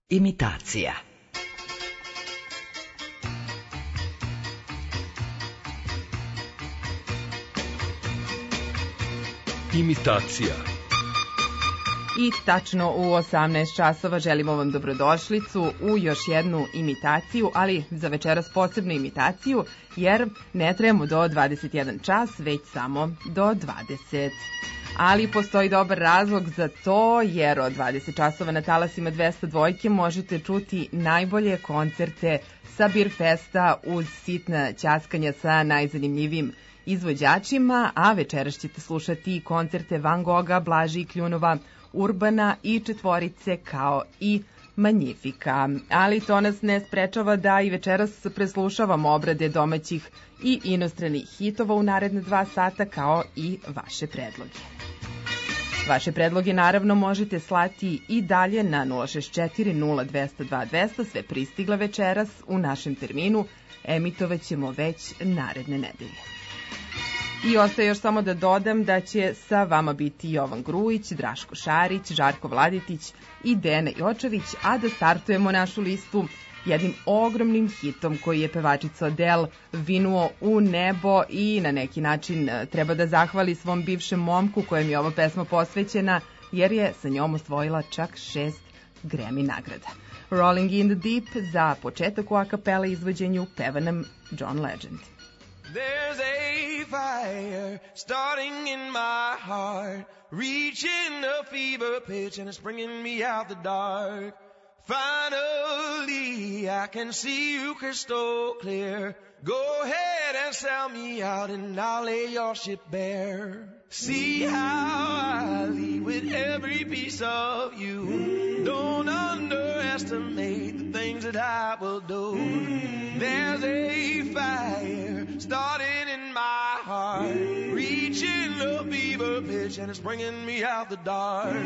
Imitacija. Imitacija. I tačno u 18 časova želimo vam dobrodošlicu u još jednu imitaciju, ali za večeras posebnu imitaciju, jer ne trebamo do 21 čas, već samo do 20. Ali postoji dobar razlog za to, jer od 20 časova na talasima 202 možete čuti najbolje koncerte sa Beer Festa uz sitna ćaskanja sa najzanimljivijim izvođačima, a večeras ćete slušati koncerte Van Gogha, Blaži i Kljunova, Urbana i Četvorice kao i Magnifica. Ali to nas ne sprečava da i večeras preslušavamo obrade domaćih i inostranih hitova u naredne 2 sata kao i vaše predloge. Vaše predloge naravno možete slati i dalje na 064 0202 200, sve pristigle večeras u našem terminu, emitovat ćemo već naredne nedelje. I ostaje još samo da dodam da će sa vama biti Jovan Grujić, Draško Šarić, Žarko Vladetić i Dena Jočević, a da startujemo našu listu jednim ogromnim hitom koji je pevačica Adele vinuo u nebo i na neki način treba da zahvali svom bivšem momku kojem je ova pesma posvećena, jer je sa njom osvojila čak 6 Grammy nagrada. Rolling in the Deep za početak u a cappella izvođenju peva nam John Legend. There's a fire starting in my heart, reaching a fever pitch and it's bringing me out the dark. Finally, I can see you crystal clear. Go ahead and sell me out and I'll lay your ship bare. See how I leave with every piece of you. Don't underestimate the things that I will do. There's a fire starting in my heart, reaching a fever pitch and it's bringing me out the dark.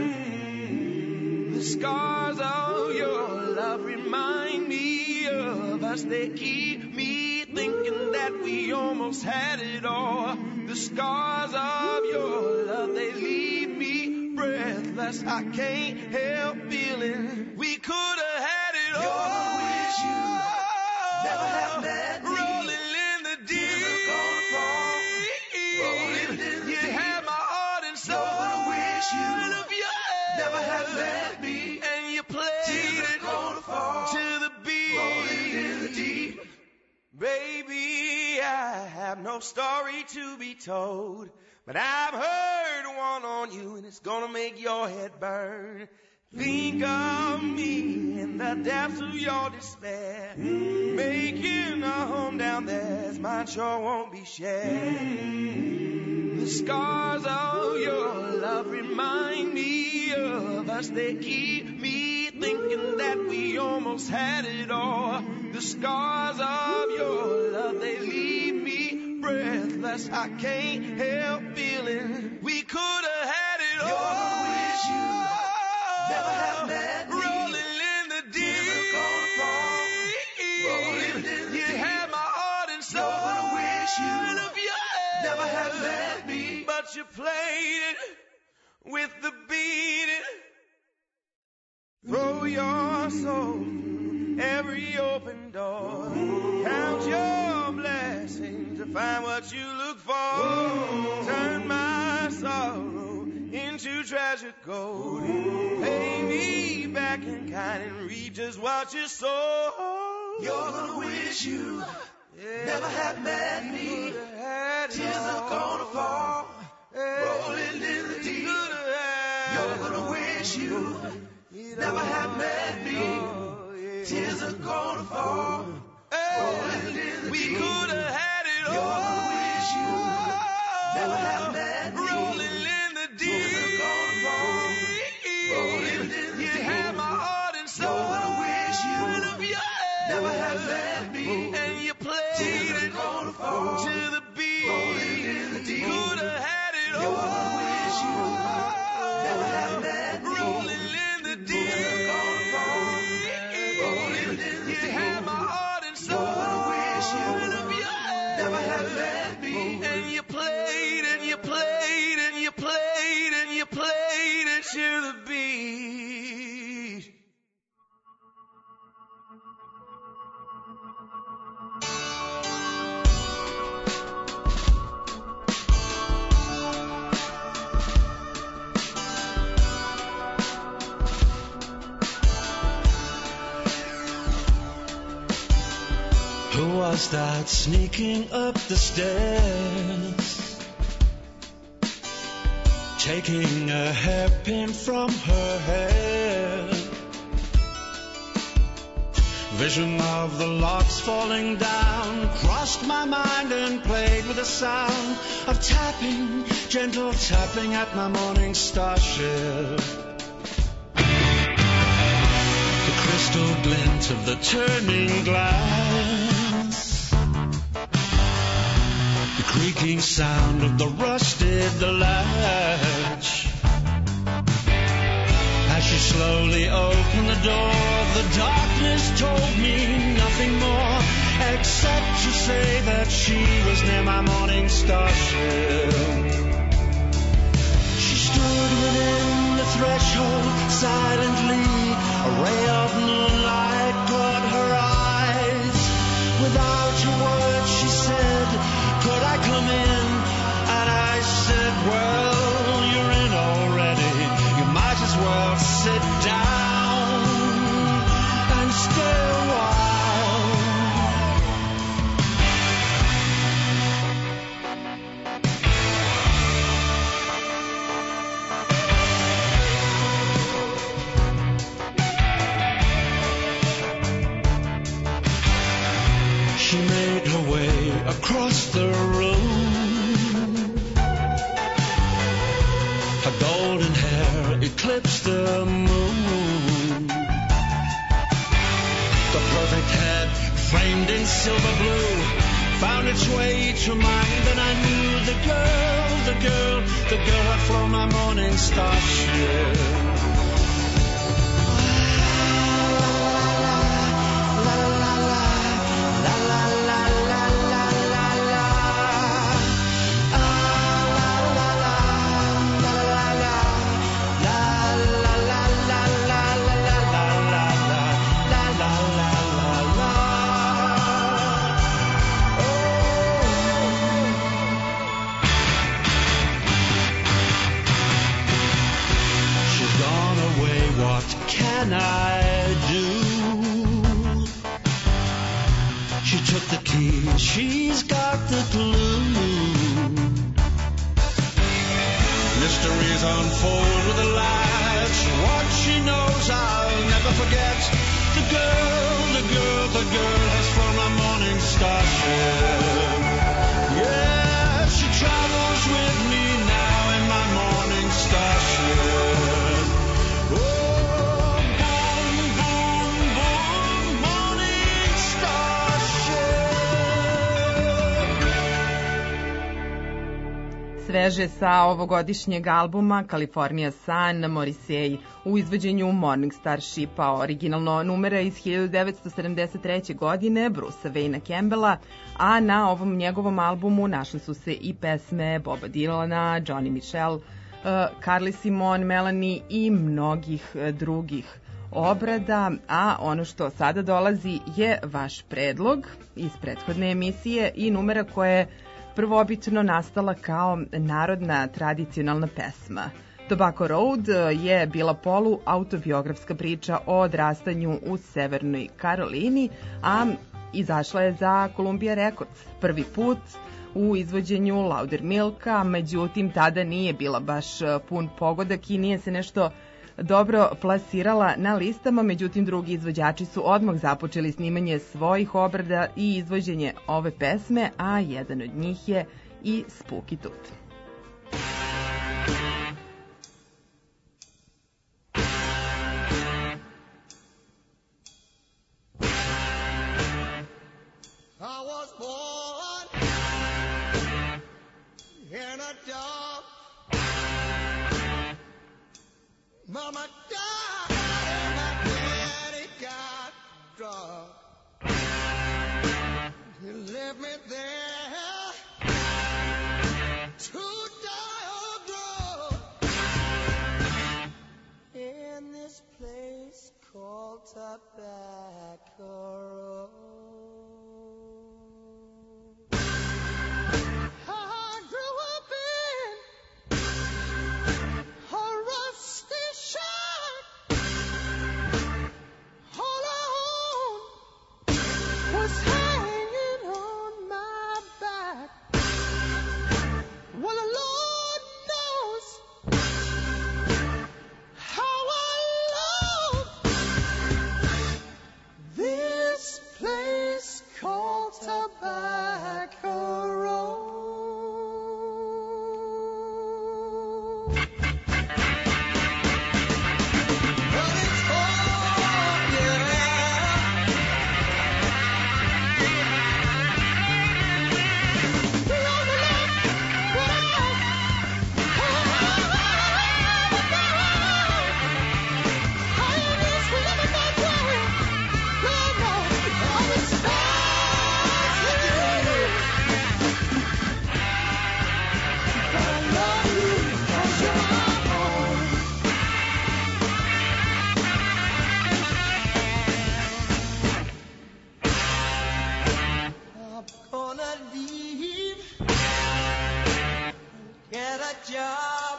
The scars of your love remind me of us. They keep me thinking that we almost had it all. The scars of your love, they leave me breathless. I can't help feeling we could have had it all. You're gonna wish you never have met me. Rolling in the deep. Never gonna fall. Rolling in the deep. You had my heart and soul. You're gonna wish you never have met me. And you played it to the beat. Rolling in the deep. Baby, I have no story to be told, but I've heard one on you and it's gonna make your head burn. Think of me in the depths of your despair, making a home down there as mine sure won't be shared. The scars of your love remind me of us. They keep me thinking that we almost had it all. The scars of your love, they leave me breathless. I can't help feeling we could have had it all. You're gonna wish you never have met me. Rolling in the deep. Never gonna fall. Rolling in the deep. You had my heart and soul. You're gonna wish you never have met me. But you played it with the beat. Throw your soul every open door. Count your blessings to find what you look for. Turn my sorrow into treasured gold. Pay me back in kind and reap just what you sow. You're gonna wish you never had met me. Tears are gonna fall, rolling in the deep. You're gonna wish you never had met me. Tears are gonna fall, rolling in the deep. We could have had it all. You're gonna wish you never had met me. Rolling in the deep. Tears are gonna fall, rolling in the deep. You had my heart and soul. You're gonna wish you never had met me. And you played it to the beat. Rolling in the deep. Could have had it all. You're gonna wish you never had met me. Rolling in the deep. Tears are gonna fall, rolling in the deep. You had my heart and soul. You're gonna wish you never had met me. And you played and you played and you played and you played it to the beat. Who was that sneaking up the stairs, taking a hairpin from her hair? Vision of the locks falling down crossed my mind and played with the sound of tapping, gentle tapping at my morning star ship. The crystal glint of the turning glass, the creaking sound of the rusted latch. As she slowly opened the door, the darkness told me nothing more, except to say that she was near my morning star ship. She stood within the threshold silently, a ray of moonlight caught her eyes. Without a word she said, could I come in? And I said, well, you're in already, you might as well sit down and stay a while. She made her way across the room. Her golden hair eclipsed the moon. The perfect head, framed in silver blue, found its way to mine. Then I knew the girl had flown my morning starship. Can I do? She took the key, she's got the glue. Mysteries unfold with a latch. What she knows I'll never forget. The girl has flown my morning starship. Yeah, she travels with me now in my morning starship. Sveže sa ovogodišnjeg albuma California Sun, Morrissey u izvođenju Morning Star Shipa, originalno numera iz 1973. godine Brucea Wayna Campbella, a na ovom njegovom albumu našli su se i pesme Boba Dylana, Johnny Mitchell, Carly Simon, Melanie i mnogih drugih obrada, a ono što sada dolazi je vaš predlog iz prethodne emisije i numera koja je prvobitno nastala kao narodna tradicionalna pesma. Tobacco Road je bila polu-autobiografska priča o odrastanju u Severnoj Karolini, a izašla je za Columbia Records prvi put u izvođenju Loudermilka, međutim tada nije bila baš pun pogodak i nije se nešto dobro plasirala na listama, međutim drugi izvođači su odmah započeli snimanje svojih obrada i izvođenje ove pesme, a jedan od njih je i Spooky Tooth. I was born in a dark, Mama died and my daddy got drunk. He left me there to back road. I grew up in a rusty shack. All I owned was hanging on my back. Well, the Lord knows how I love this place called Tobacco Road. But it's home, yeah. The only love that I gonna leave and get a job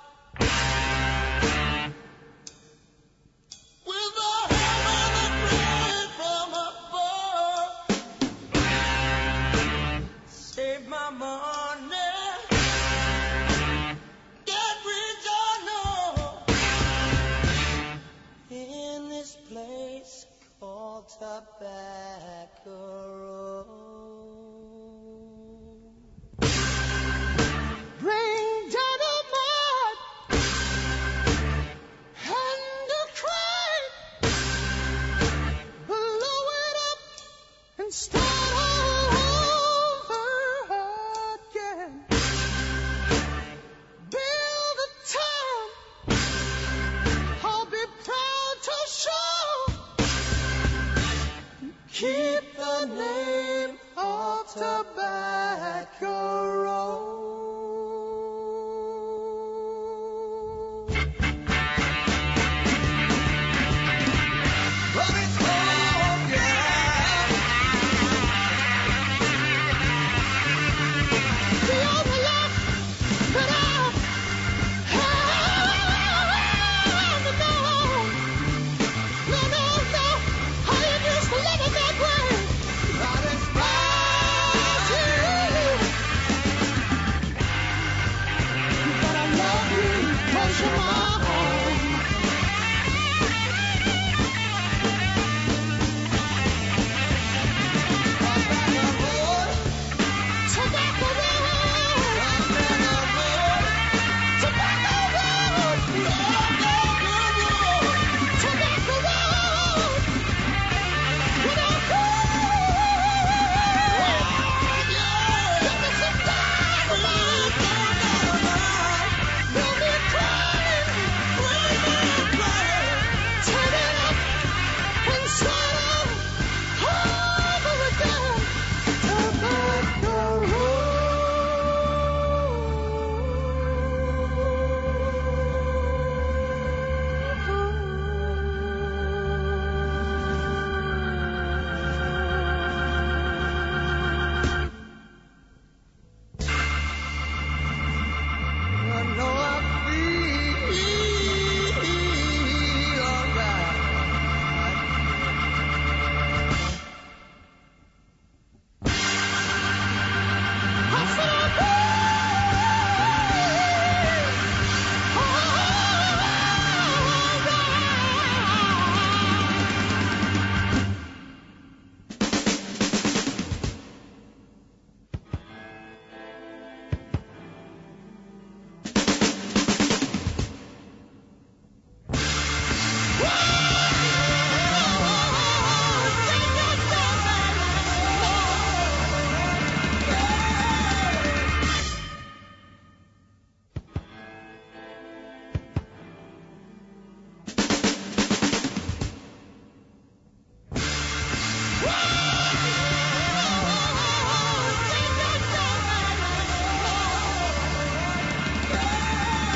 with a hammer and a blade from above. Save my money, get rich or no, in this place called Tobacco Road. Bring dynamite and a crane, blow it up and start over again. Build a town I'll be proud to show. Keep the name of Tobacco Road. But it's home, yeah. The only love that I have known. No, no, no, I used to love it that way. I despise you, but I love you 'cause you're my home. Tobacco Road, Tobacco Road, Tobacco Road, Tobacco Road. When I go, give me some dynamite, build me a crane, turn it up and start over again. Tobacco I know I feel alright. I said I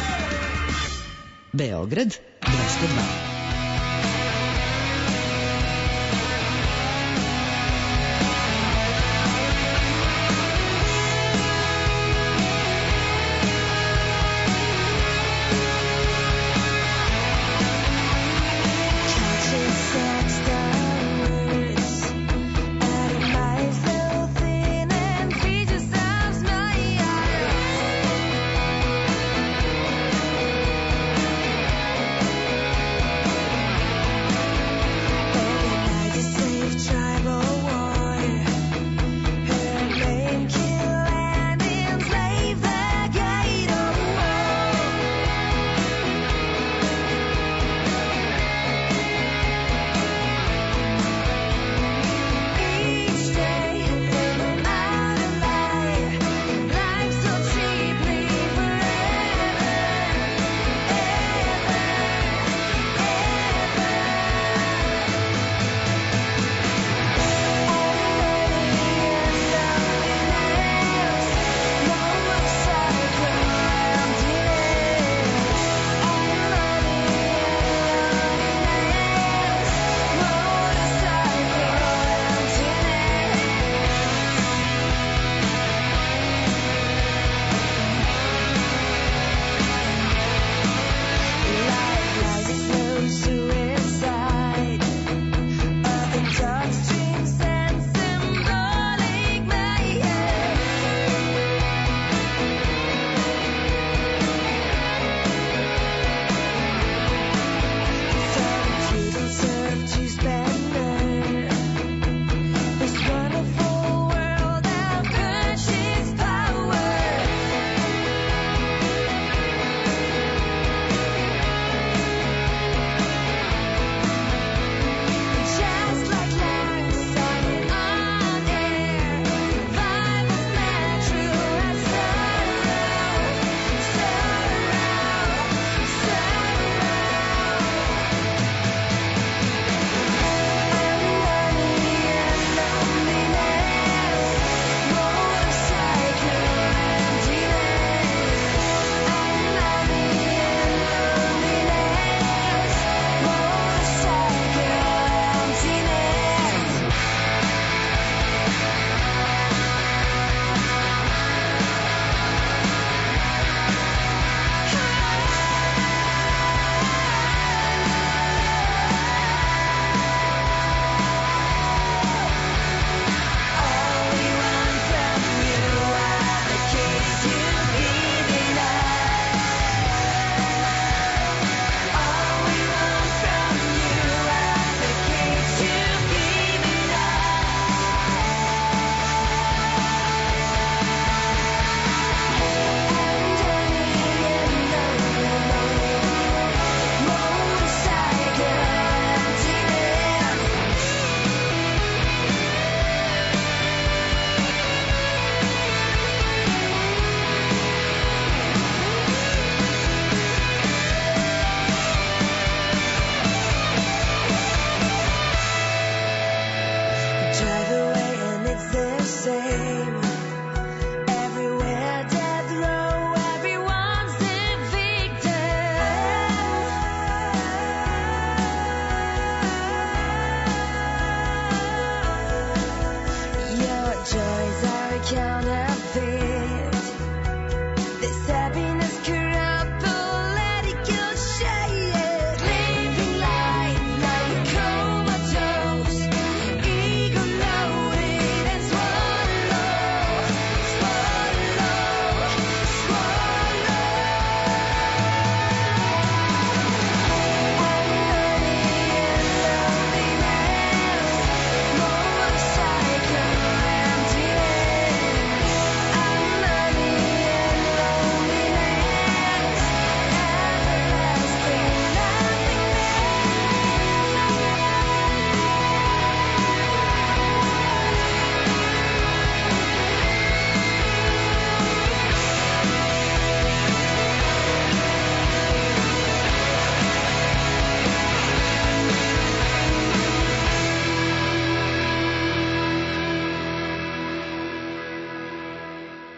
Beograd 202.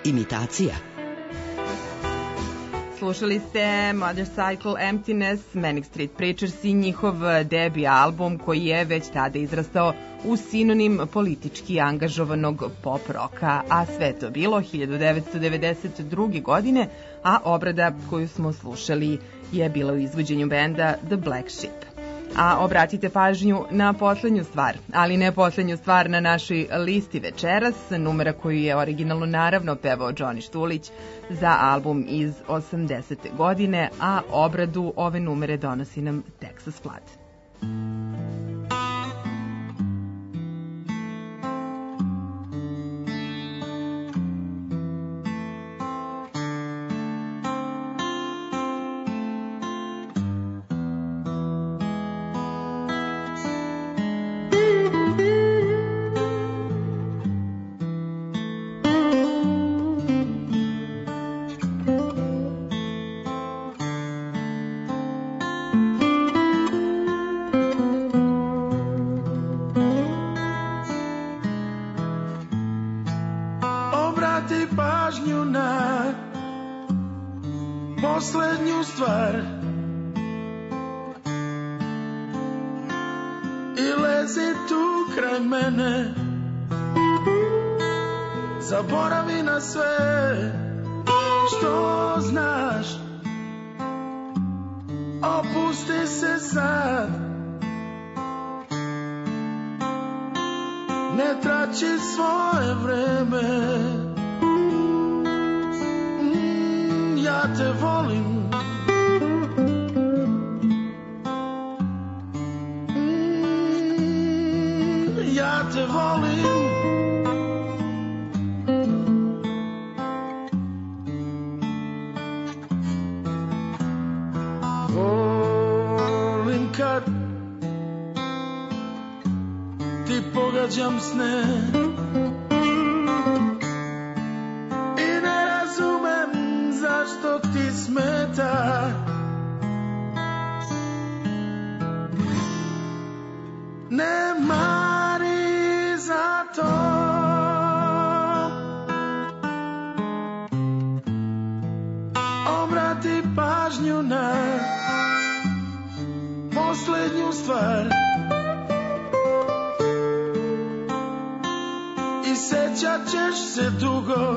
Imitacija. Slušali ste Motorcycle Emptiness, Manic Street Preachers i njihov debi album koji je već tada izrastao u sinonim politički angažovanog pop roka, a sve to bilo 1992. godine, a obrada koju smo slušali je bila u izvođenju benda The Black Sheep. A obratite pažnju na poslednju stvar, ali ne poslednju stvar na našoj listi večeras, numera koju je originalno naravno pevao Johnny Štulić za album iz 80. godine, a obradu ove numere donosi nam Texas Flood. Poslednju stvar i lezi tu kraj mene, zaboravi na sve što znaš, opusti se sad, ne trači svoje vreme. Ja te volim, ja te volim, volim kad ti pogađam sne i ne razumem zašto ti smeta. Ne mari za to, obrati pažnju na poslednju stvar i sećat ćeš se dugo.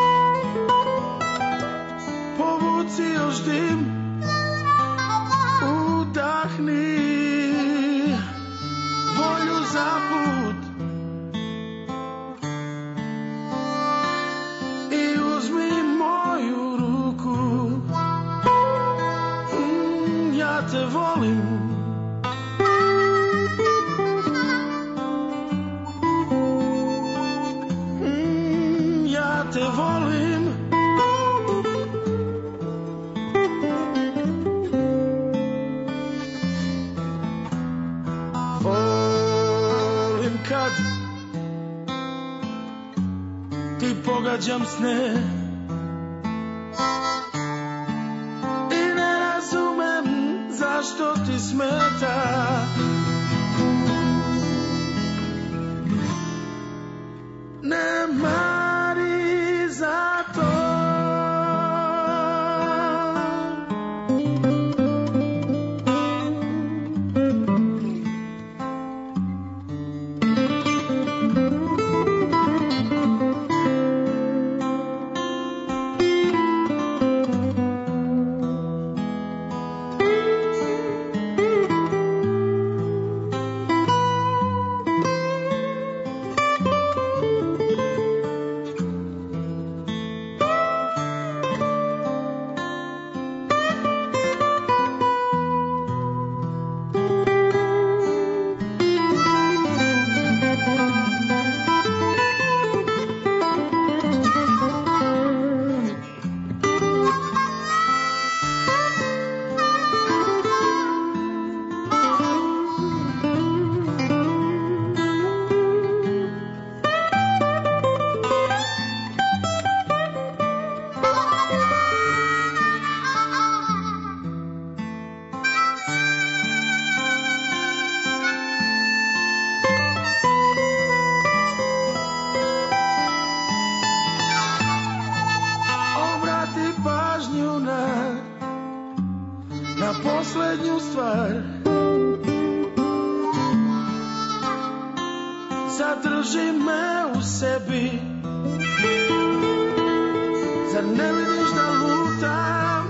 Povuci još dim, udahni volju za put i uzmi moju ruku. Ja te volim, ja te volim. Kad ti pogađam sne i ne razumem zašto ti smeta. Ne mari za to. zadrži me u sebi. Zar ne vidiš da lutam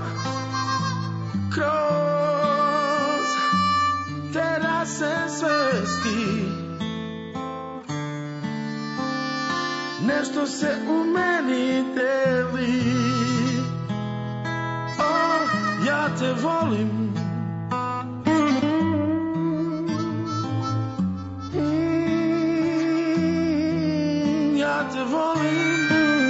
kroz terase svesti? Nešto se u meni deli. O, ja te volim. Ja te volim.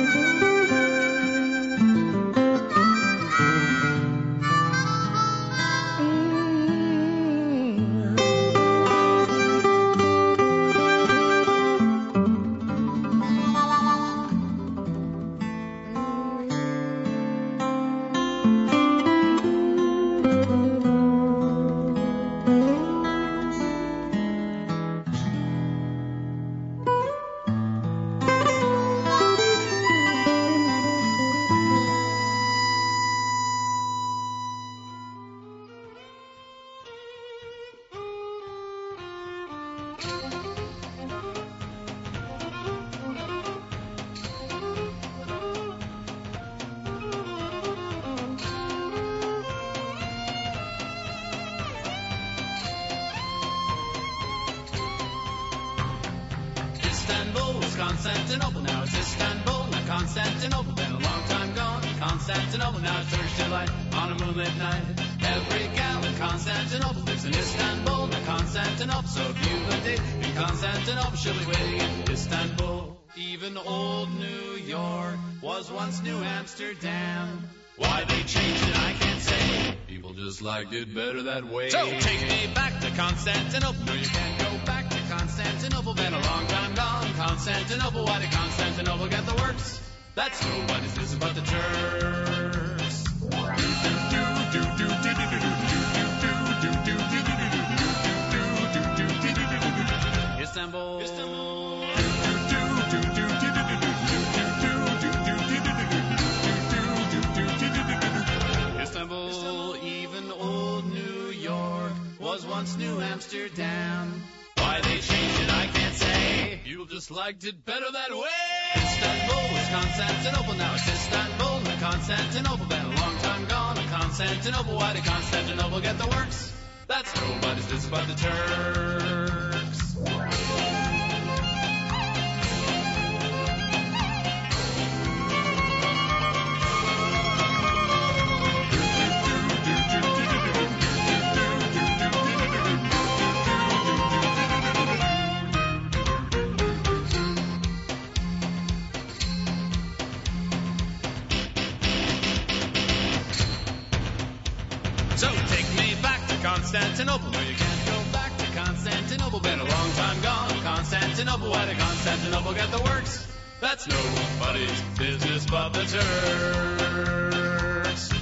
Constantinople, now it's Istanbul, not Constantinople, been a long time gone. Constantinople, now it's Turkish delight on a moonlit night. Every gal in Constantinople lives in Istanbul, not Constantinople, so if you a date in Constantinople, she'll be waiting in Istanbul. Even old New York was once New Amsterdam. Why they changed it, I can't say. People just liked it better that way. So take me back to Constantinople. No, you can't go back to Constantinople. Been a long time gone. Constantinople, why did Constantinople get the works? That's nobody's business but the Turks. Istanbul. Istanbul. Istanbul, even old New York was once New Amsterdam. Why they changed it, I can't say. People just liked it better that way. Istanbul was Constantinople, now it's Istanbul, not Constantinople. Been a long time gone. Constantinople, why did Constantinople get the works? That's nobody's business but the Turks. So take me back to Constantinople. No, you can't go back to Constantinople. Been a long time gone. Constantinople, why did Constantinople get the works? That's nobody's business but the Turks.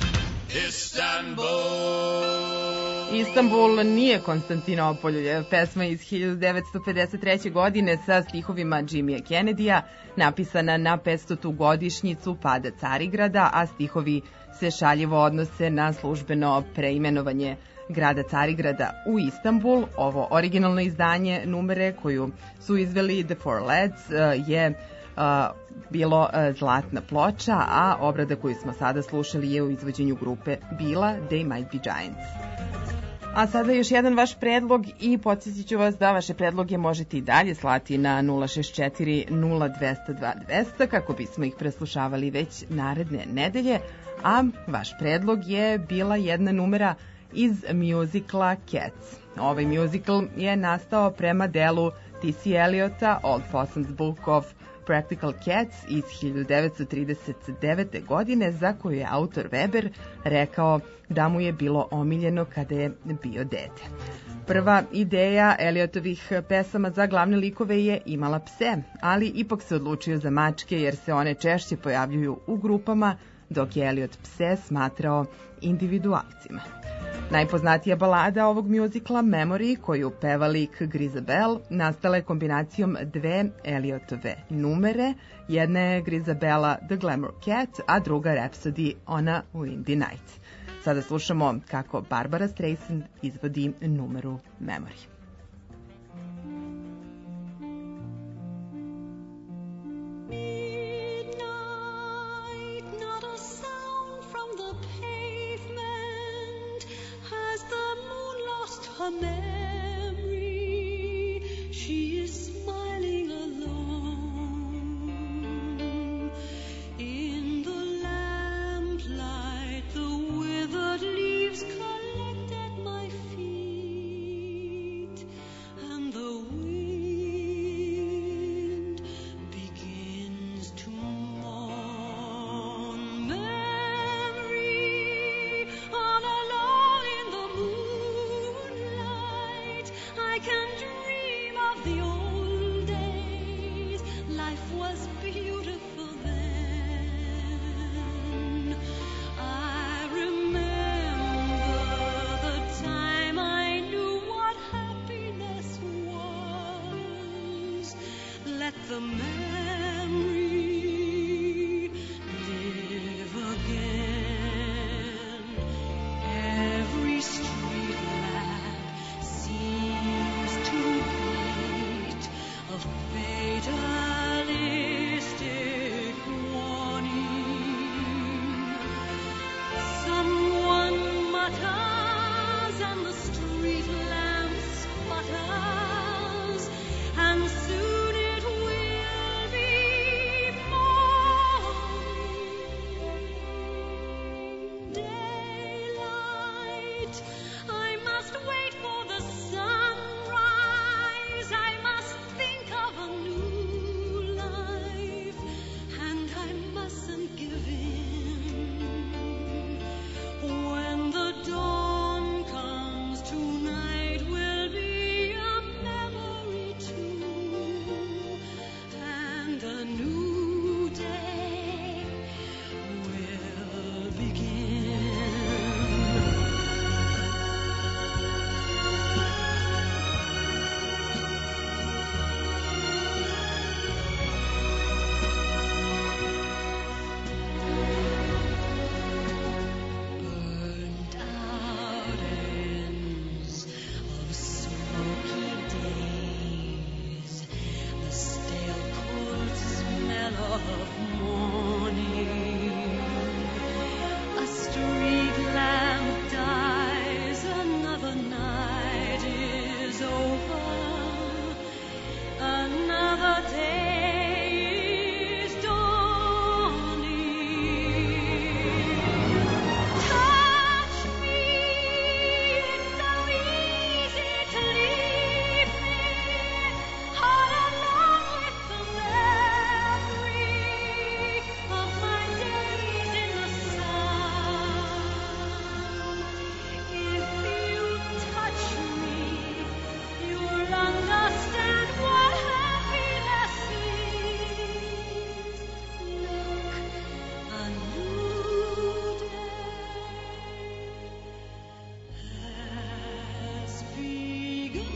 Istanbul. Istanbul nije Konstantinopolj, pesma iz 1953. godine sa stihovima Jimmya Kennedyja, napisana na 500. godišnjicu pada Carigrada, a stihovi se šaljivo odnose na službeno preimenovanje grada Carigrada u Istanbul. Ovo originalno izdanje numere koju su izveli The Four Lads je bilo zlatna ploča, a obrada koju smo sada slušali je u izvođenju grupe bila They Might Be Giants. A sada još jedan vaš predlog i podsjetit ću vas da vaše predloge možete i dalje slati na 064 0200 200 kako bismo ih preslušavali već naredne nedelje, a vaš predlog je bila jedna numera iz muzikla Cats. Ovaj muzikl je nastao prema delu T.C. Eliota Old Possum's Book of Practical Cats iz 1939. godine, za koju je autor Weber rekao da mu je bilo omiljeno kada je bio dete. Prva ideja Eliotovih pesama za glavne likove je imala pse, ali ipak se odlučio za mačke jer se one češće pojavljuju u grupama, dok je Eliot pse smatrao individualcima. Najpoznatija balada ovog mjuzikla, Memory, koju peva lik Grizabelle, nastala je kombinacijom dve Eliotove numere. Jedna je Grizabella The Glamour Cat, a druga Rhapsody on a Windy Night. Sada slušamo kako Barbara Streisand izvodi numeru Memory. a memory. She is smiling alone. In the lamplight, the withered leaves collect at my feet, and the wind begins to mourn. Memory, all alone in the moonlight, I can dream of the old days. Life was beautiful then. I remember the time I knew what happiness was. Let the memory live again. Every street lamp seems to beat a fatalistic warning. Someone mutters and the street lamp sputters, and soon it will be morning. Daylight, I must wait for the sunrise. I must think of a new life, and I mustn't give in. When the dawn comes, tonight will be a memory too, and a new day will begin. Burnt out ends of smoky days, the stale cold smell of morning. A street lamp dies, another night is over, another day is dawning. Touch me, it's so easy to leave me all alone with the memory of my days in the sun. If you touch me, you'll understand what happiness is. Look, a new day has begun.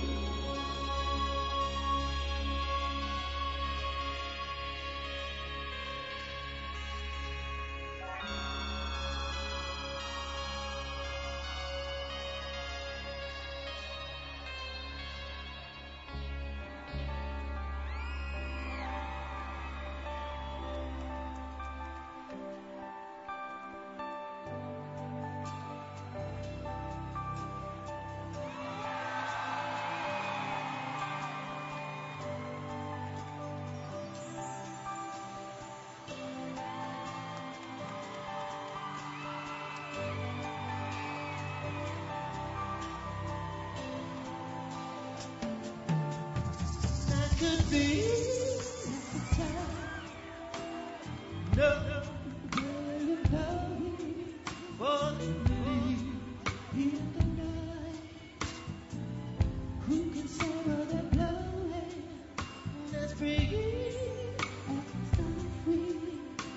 That could be the time. No, really loving for the leave in the night. Who can sorrow that blowing that's free and so free?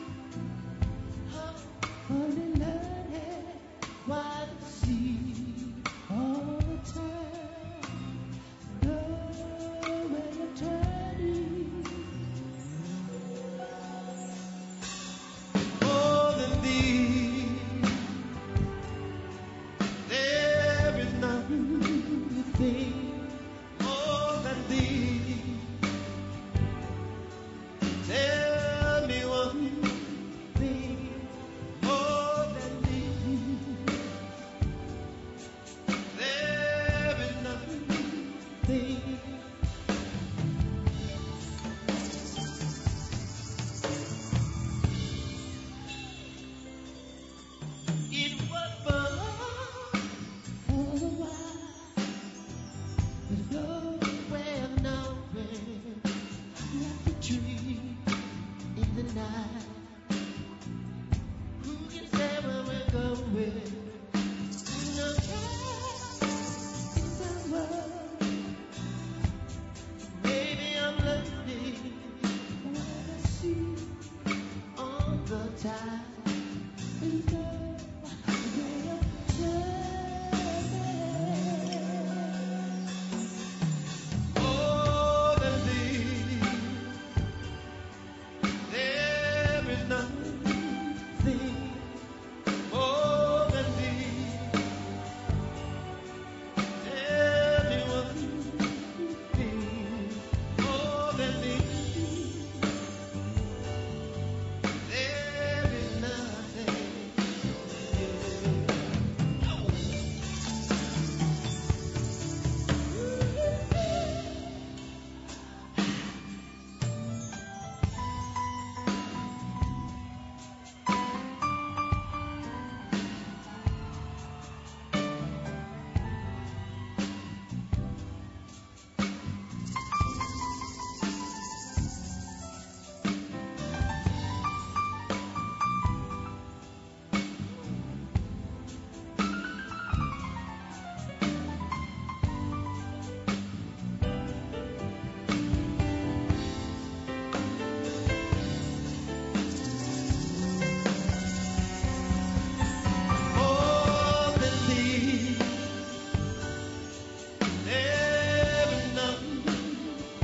Only learning why the sea all the time. Know where you're turning.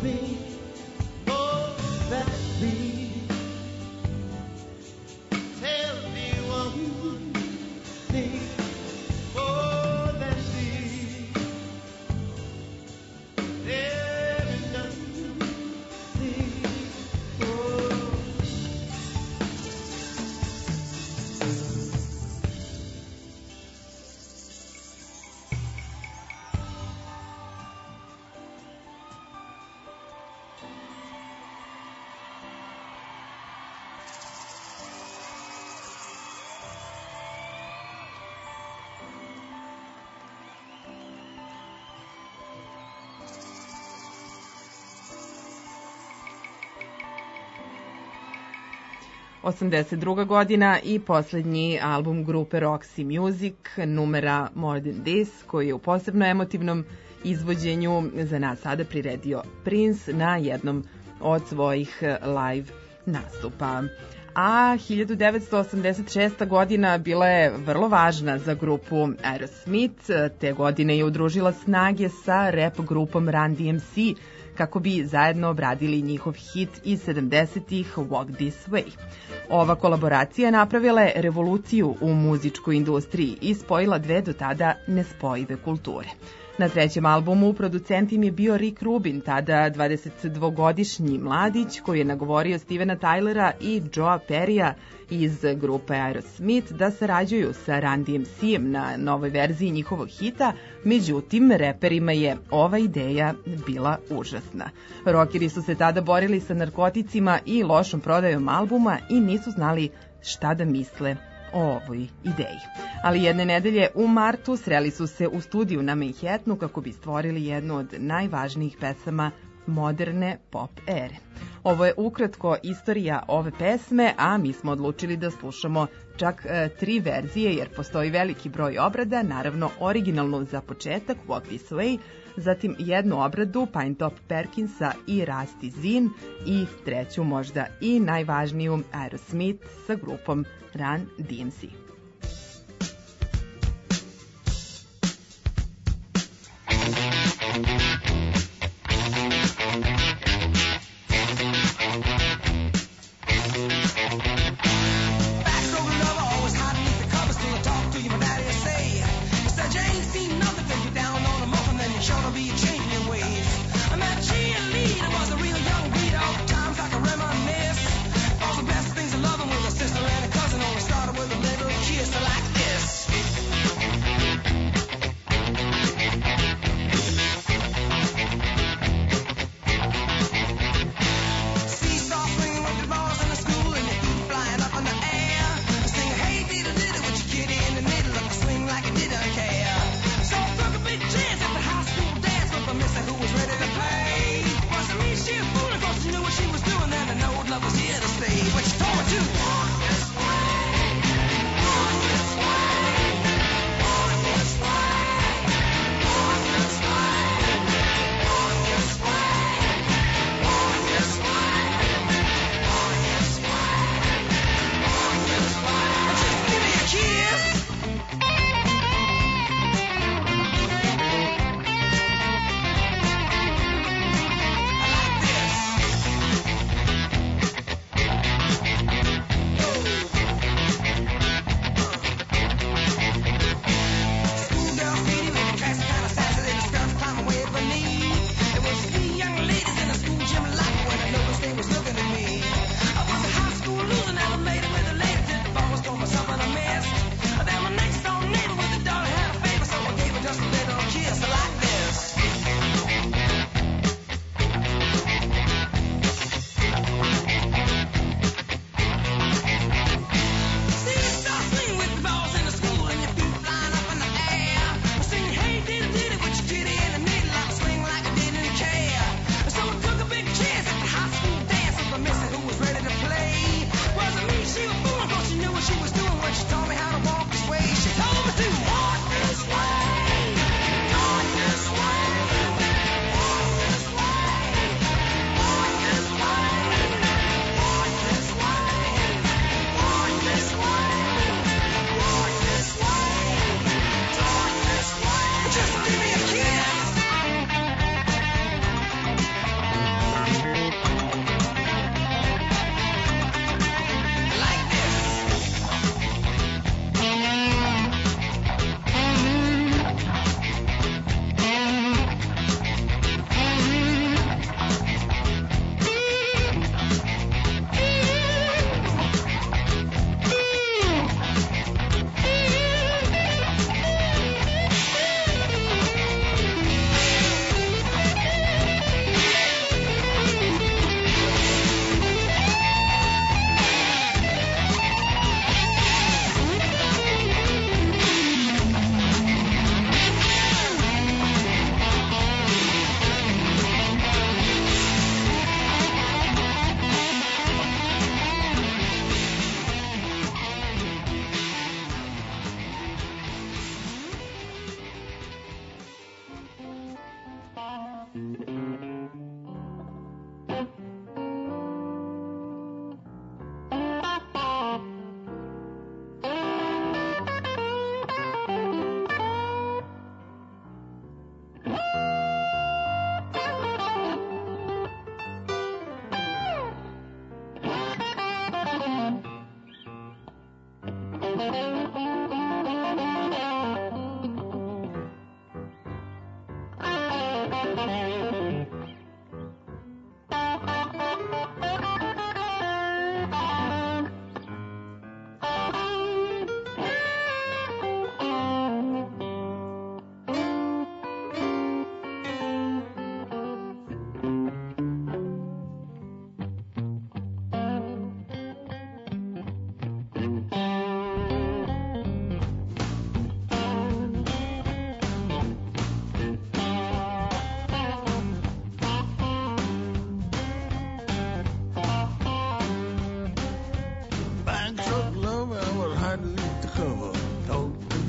something more than me. Tell me one thing more than me. There is nothing more. '82. godina i poslednji album grupe Roxy Music, numera More Than This, koji je u posebno emotivnom izvođenju za nas sada priredio Prince na jednom od svojih live nastupa. A 1986. godina bila je vrlo važna za grupu Aerosmith. Te godine je udružila snage sa rap grupom Run DMC kako bi zajedno obradili njihov hit iz 70-ih Walk This Way. Ova kolaboracija napravila je revoluciju u muzičkoj industriji i spojila dve do tada nespojive kulture. Na trećem albumu producent im je bio Rick Rubin, tada 22-godišnji mladić koji je nagovorio Stevena Tylera i Joea Perrya iz grupe Aerosmith da sarađuju sa Run DMC-em na novoj verziji njihovog hita, međutim, reperima je ova ideja bila užasna. Rockeri su se tada borili sa narkoticima i lošom prodajom albuma i nisu znali šta da misle o ovoj ideji. Ali jedne nedelje u martu sreli su se u studiju na Manhattanu kako bi stvorili jednu od najvažnijih pesama moderne pop ere. Ovo je ukratko istorija ove pesme, a mi smo odlučili da slušamo čak 3 verzije jer postoji veliki broj obrada, naravno originalnu za početak Walk This Way, zatim jednu obradu Pine Top Perkinsa i Rusty Zin i treću možda i najvažniju Aerosmith sa grupom Run DMC. Sister and a cousin only started with a little kid.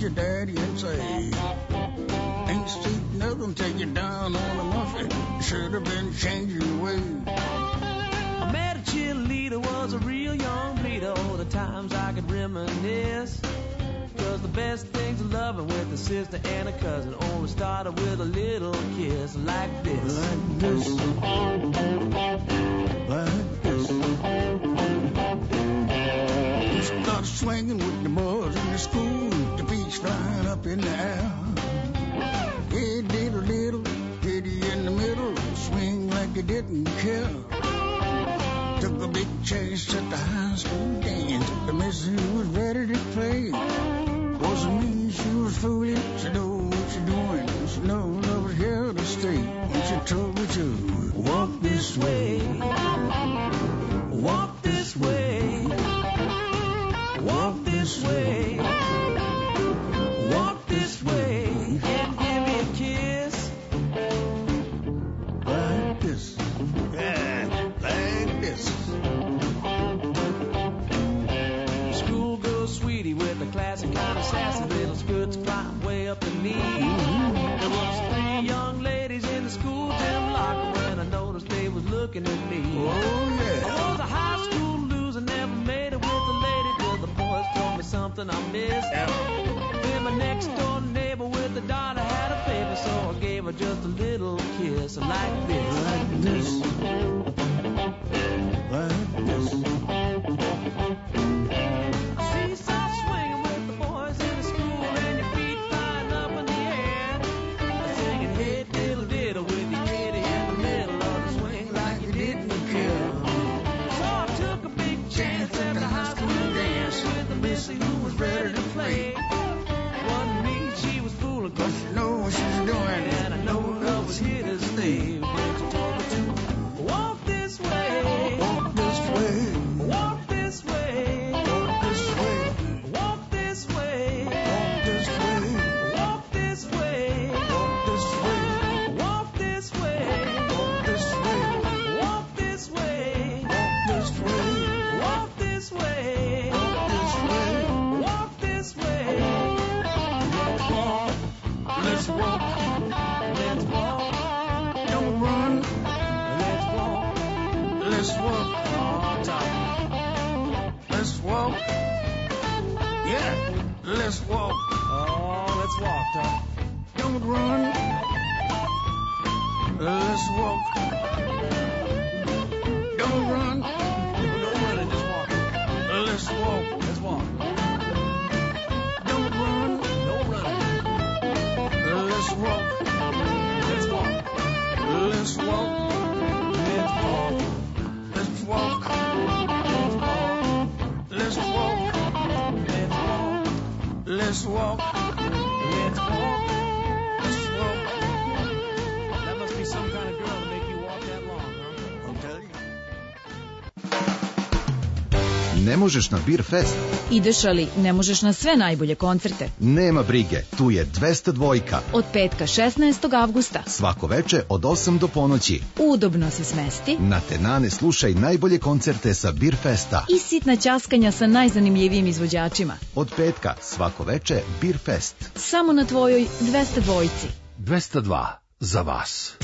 your daddy and say, ain't seen nothing take you down on a muffin. Should have been changing your ways. I met a cheerleader, was a real young bleeder. Oh, the times I could reminisce. Cause the best things of loving with a sister and a cousin only started with a little kiss like this. Like this. Like this. You start swinging with the boys in the school, the feet flying up in the air. Hey, little, hit you in the middle, swing like you didn't care. Took a big chance at the high school dance. The miss who was ready to play. Wasn't me, she was fooling. She know what she doing. She know love was here to stay. When she told me to walk this way, walk this way, walk this way, walk this way, and give me a kiss. Like this, yeah, like this. Schoolgirl sweetie with a classic kind of sassy little skirts flying way up the knee. There was 3 young ladies in the school gym locker when I noticed they was looking at me. Oh yeah. I was a high school loser, never made it with a lady till the boys told me something I missed. Then my next door neighbor with a daughter had a baby, so I gave her just a little kiss like this. Like this. Like this. Seesaw swinging with the boys in the school and your feet flying up in the air. Singing hey diddle diddle with your kitty in the middle of the swing like you didn't care. So I took a big chance at the high school dance with the missy who was ready to play. Wasn't me, she was fooling, But she know what she's doing. and I know love was here to stay. When she told me to walk this way, Walk this way. walk this way, Walk this way. walk this way, Walk this way. walk this way, Walk this way. walk this way, Walk this way. walk this way, Walk this way. walk this way, Walk this way. walk this way. Let's walk. Let's walk, Don't run. let's walk, Let's walk. on top. Let's walk. Yeah. Let's walk. Oh, let's walk, Tom. Don't run. Let's walk. Don't run. No running, just walking. Let's walk. Let's walk. Don't run. No running. Let's walk. Let's walk. Let's walk. Let's walk. Let's walk. Let's walk. Let's walk. Let's walk. Let's walk. Let's walk. That must be some kind of girl to make you walk that long, huh? I'll tell you. Ne možeš na Beer Fest? Ideš, ali ne možeš na sve najbolje koncerte. Nema brige, tu je 202. Od petka 16. avgusta. Svako veče od 8 do ponoći. Udobno se smesti Na Tenane slušaj najbolje koncerte sa Beer Festa. i sitna ćaskanja sa najzanimljivijim izvođačima. Od petka svako veče Beer Fest. Samo na tvojoj 202. 202 za vas.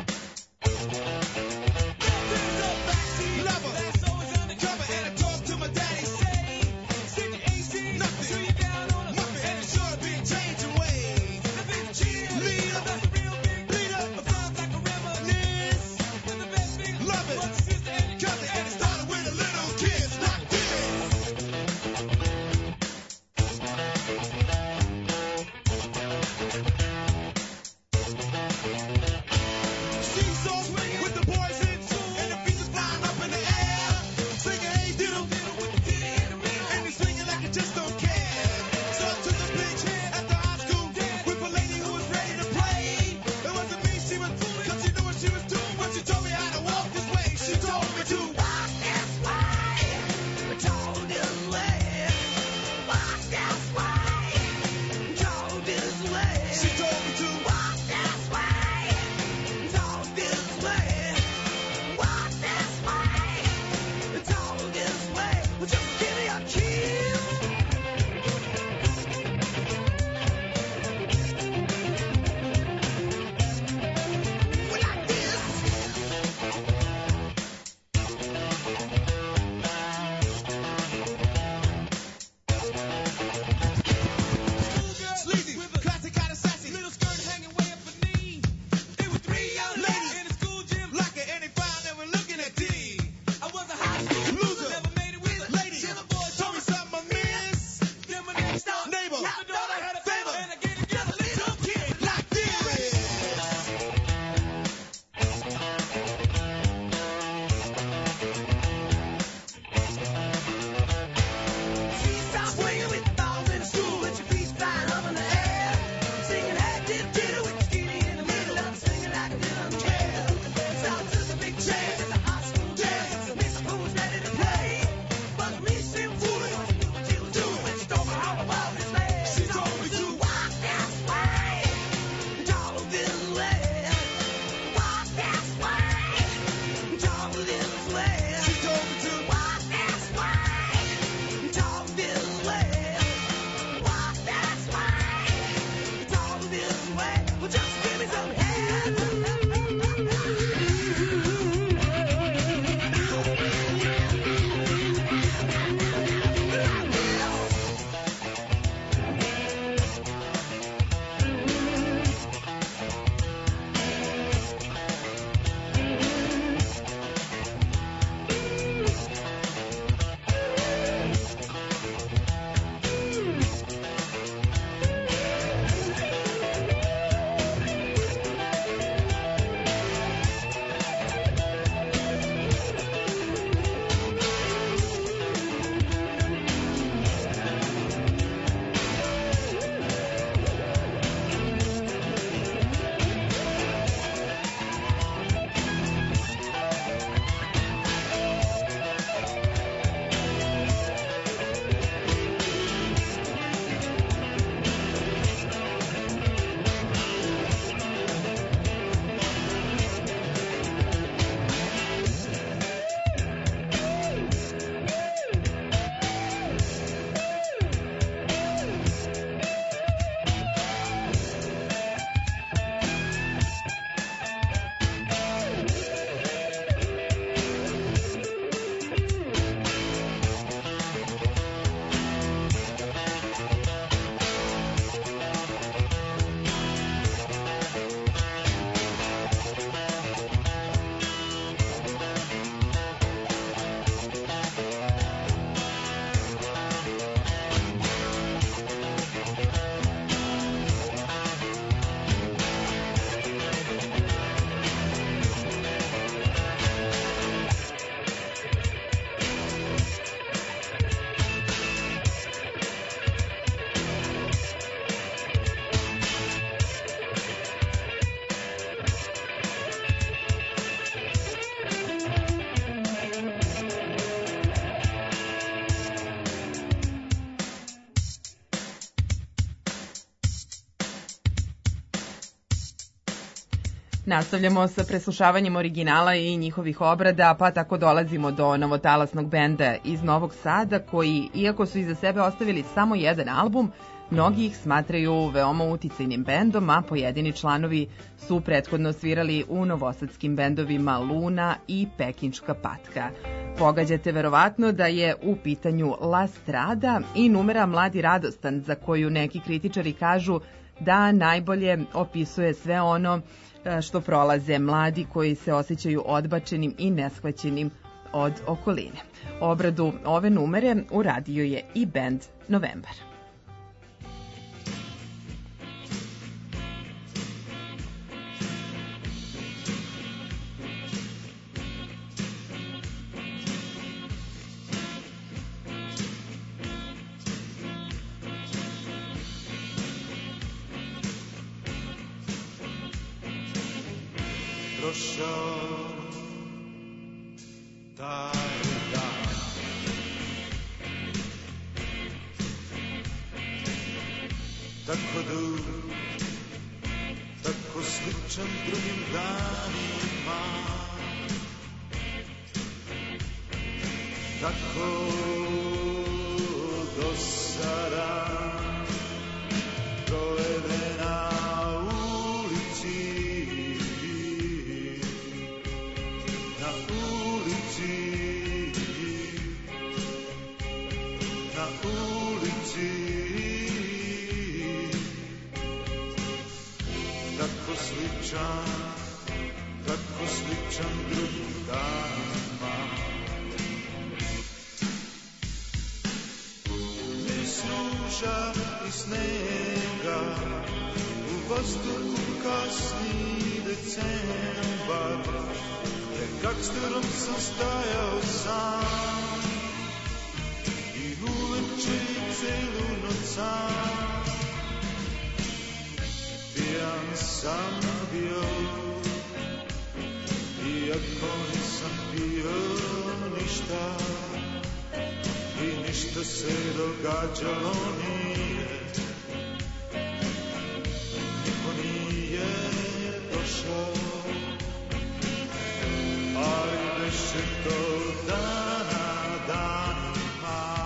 Lover, that's always undercover, and I talk to my Nastavljamo sa preslušavanjem originala i njihovih obrada, pa tako dolazimo do novotalasnog benda iz Novog Sada, koji, iako su iza sebe ostavili samo jedan album, mnogi ih smatraju veoma uticajnim bendom, a pojedini članovi su prethodno svirali u novosadskim bendovima Luna i Pekinška patka. Pogađate verovatno da je u pitanju La Strada i numera Mladi radostan, za koju neki kritičari kažu da najbolje opisuje sve ono što prolaze mladi koji se osjećaju odbačenim i neshvaćenim od okoline. Obradu ove numere uradio je i bend Novembar. Prošao taj dan, tako dug, tako sličan drugim danima, tako dosadan, provedena tako sličan drugim danima. Miris ruža i snega, u vazduhu kasni decembar, pred gangsterom sam stajao sam i uveče i celu noć sam. Pijan sam bio, iako nisam pio ništa, i ništa se događalo nije. Niko nije došao, ali beše to dana danima.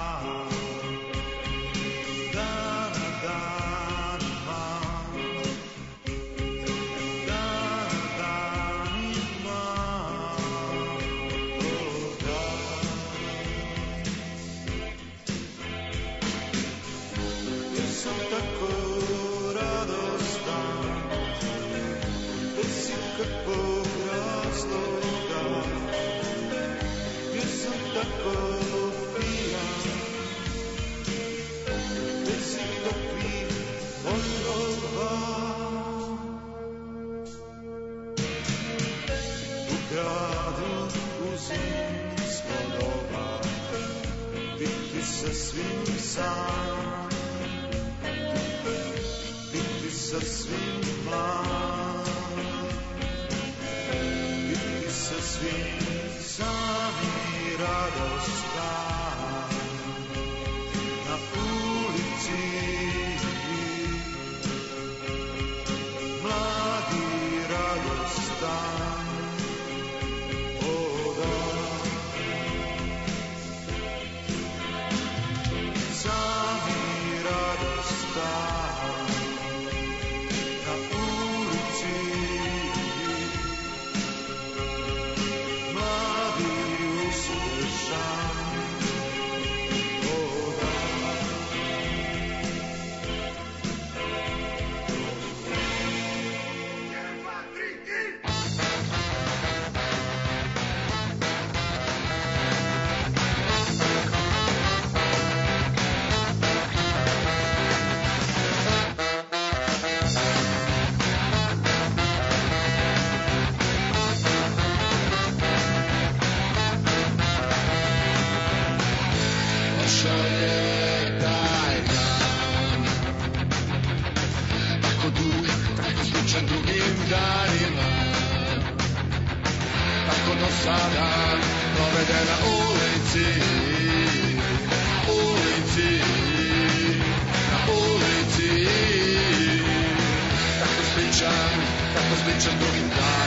Tako sličan drugim danima.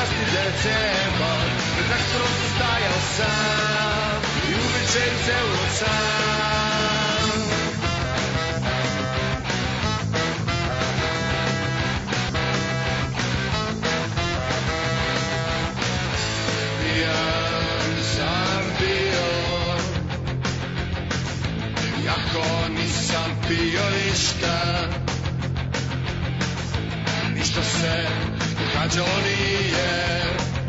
13. decembar, pred traktorom sam stajao sam i u večeru celo sam. Pijan sam bio, jako nisam pio ništa, ništa se događalo nije,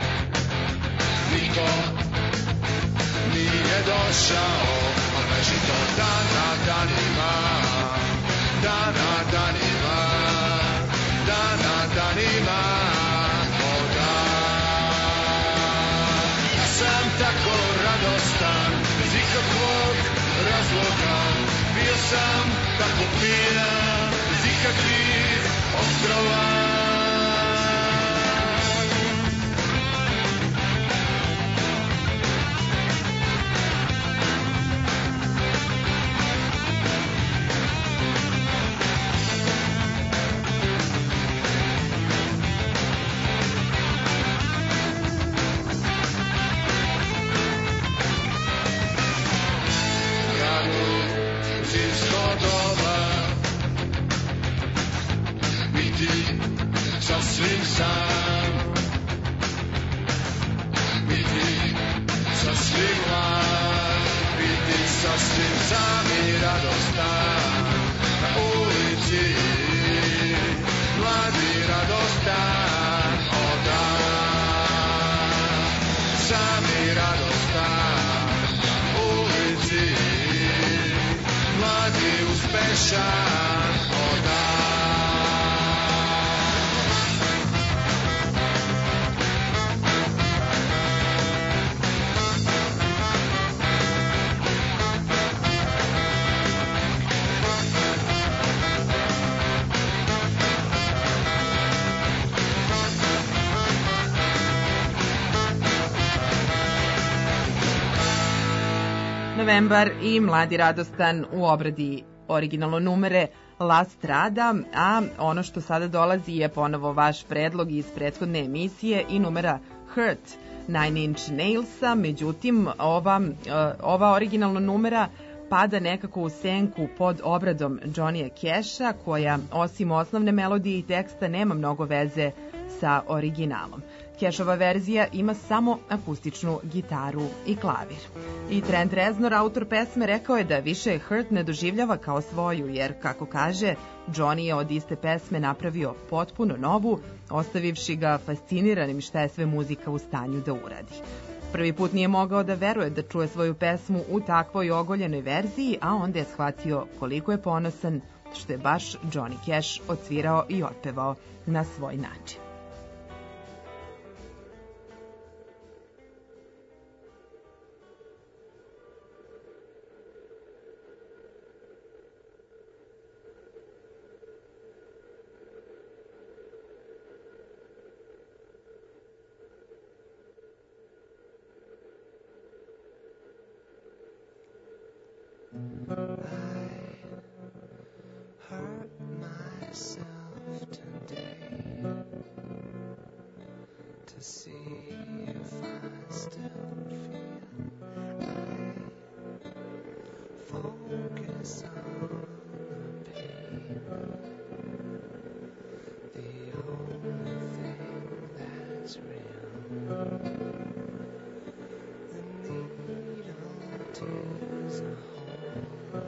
niko nije došao, a leži to dan na danima, dan na danima, dan na danima, o dan. Ja sam tako radostan, bez ikakvog razloga, bio sam tako pijan, bez ikakvih ostrova. Sasvim sam, biti sasvim mlad, biti sasvim sam i radostan na ulici, mlad i radostan, o dan, sam i radostan na ulici, mlad i uspešan, o dan. Novembar i Mladi radostan u obradi originalno numere La Strada, a ono što sada dolazi je ponovo vaš predlog iz prethodne emisije i numera Hurt Nine Inch Nailsa, međutim ova originalna numera pada nekako u senku pod obradom Johnnyja Casha, koja osim osnovne melodije i teksta nema mnogo veze sa originalom. Cashova verzija ima samo akustičnu gitaru i klavir. I Trent Reznor, autor pesme, rekao je da više Hurt ne doživljava kao svoju, jer, kako kaže, Johnny je od iste pesme napravio potpuno novu, ostavivši ga fasciniranim šta je sve muzika u stanju da uradi. Prvi put nije mogao da veruje da čuje svoju pesmu u takvoj ogoljenoj verziji, a onda je shvatio koliko je ponosan što je baš Johnny Cash odsvirao i otpevao na svoj način. Hurt myself today to see if I still feel. I focus on the pain, the only thing that's real. The needle tears a hole.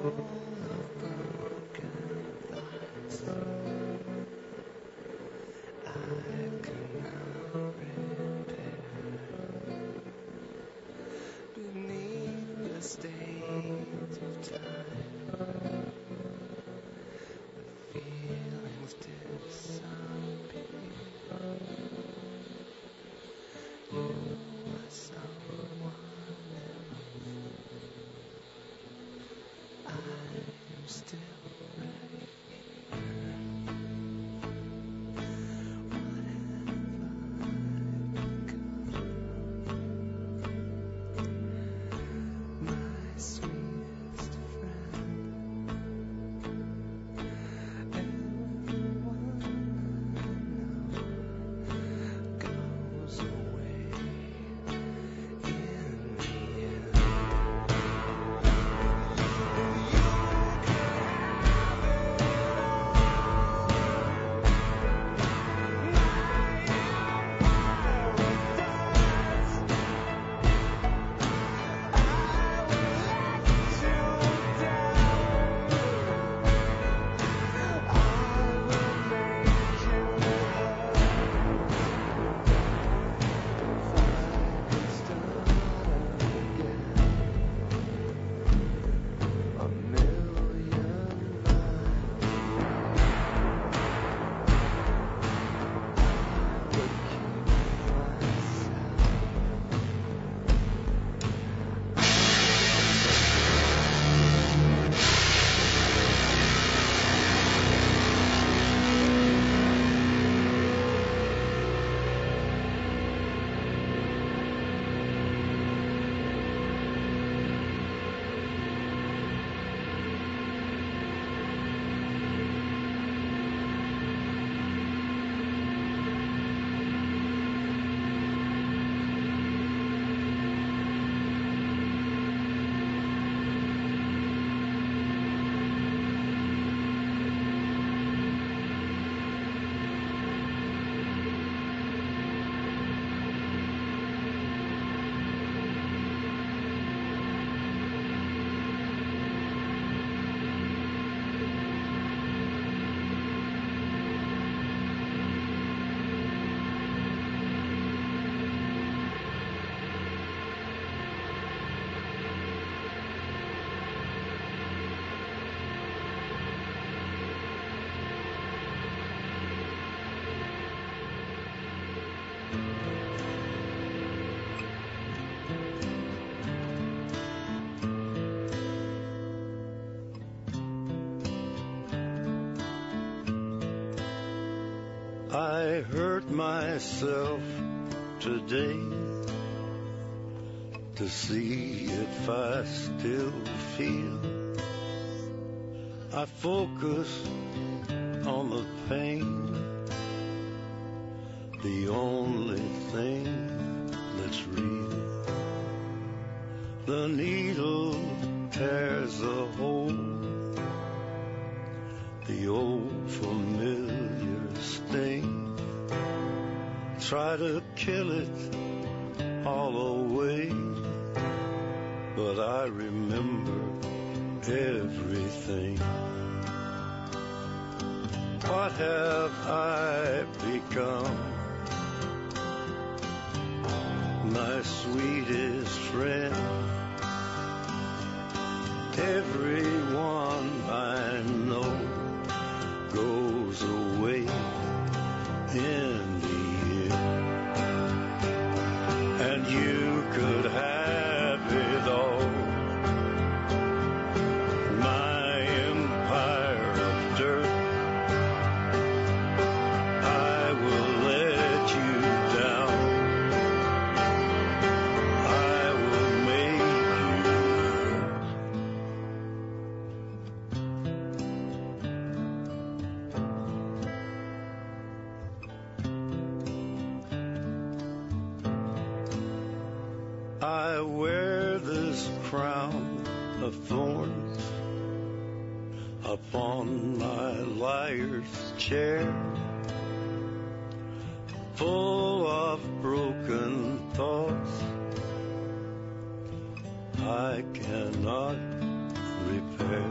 I hurt myself today to see if I still feel. I focus on the pain, the only thing that's real. The needle tears a hole, the old familiar sting. Try to kill it all away, but I remember everything. What have I become? My sweetest friend. Everyone I know goes away in the end, and you could have it all. My empire of dirt, I will let you down. I will make you hurt. I wear this crown of thorns upon my liar's chair, full of broken thoughts I cannot repair. repair.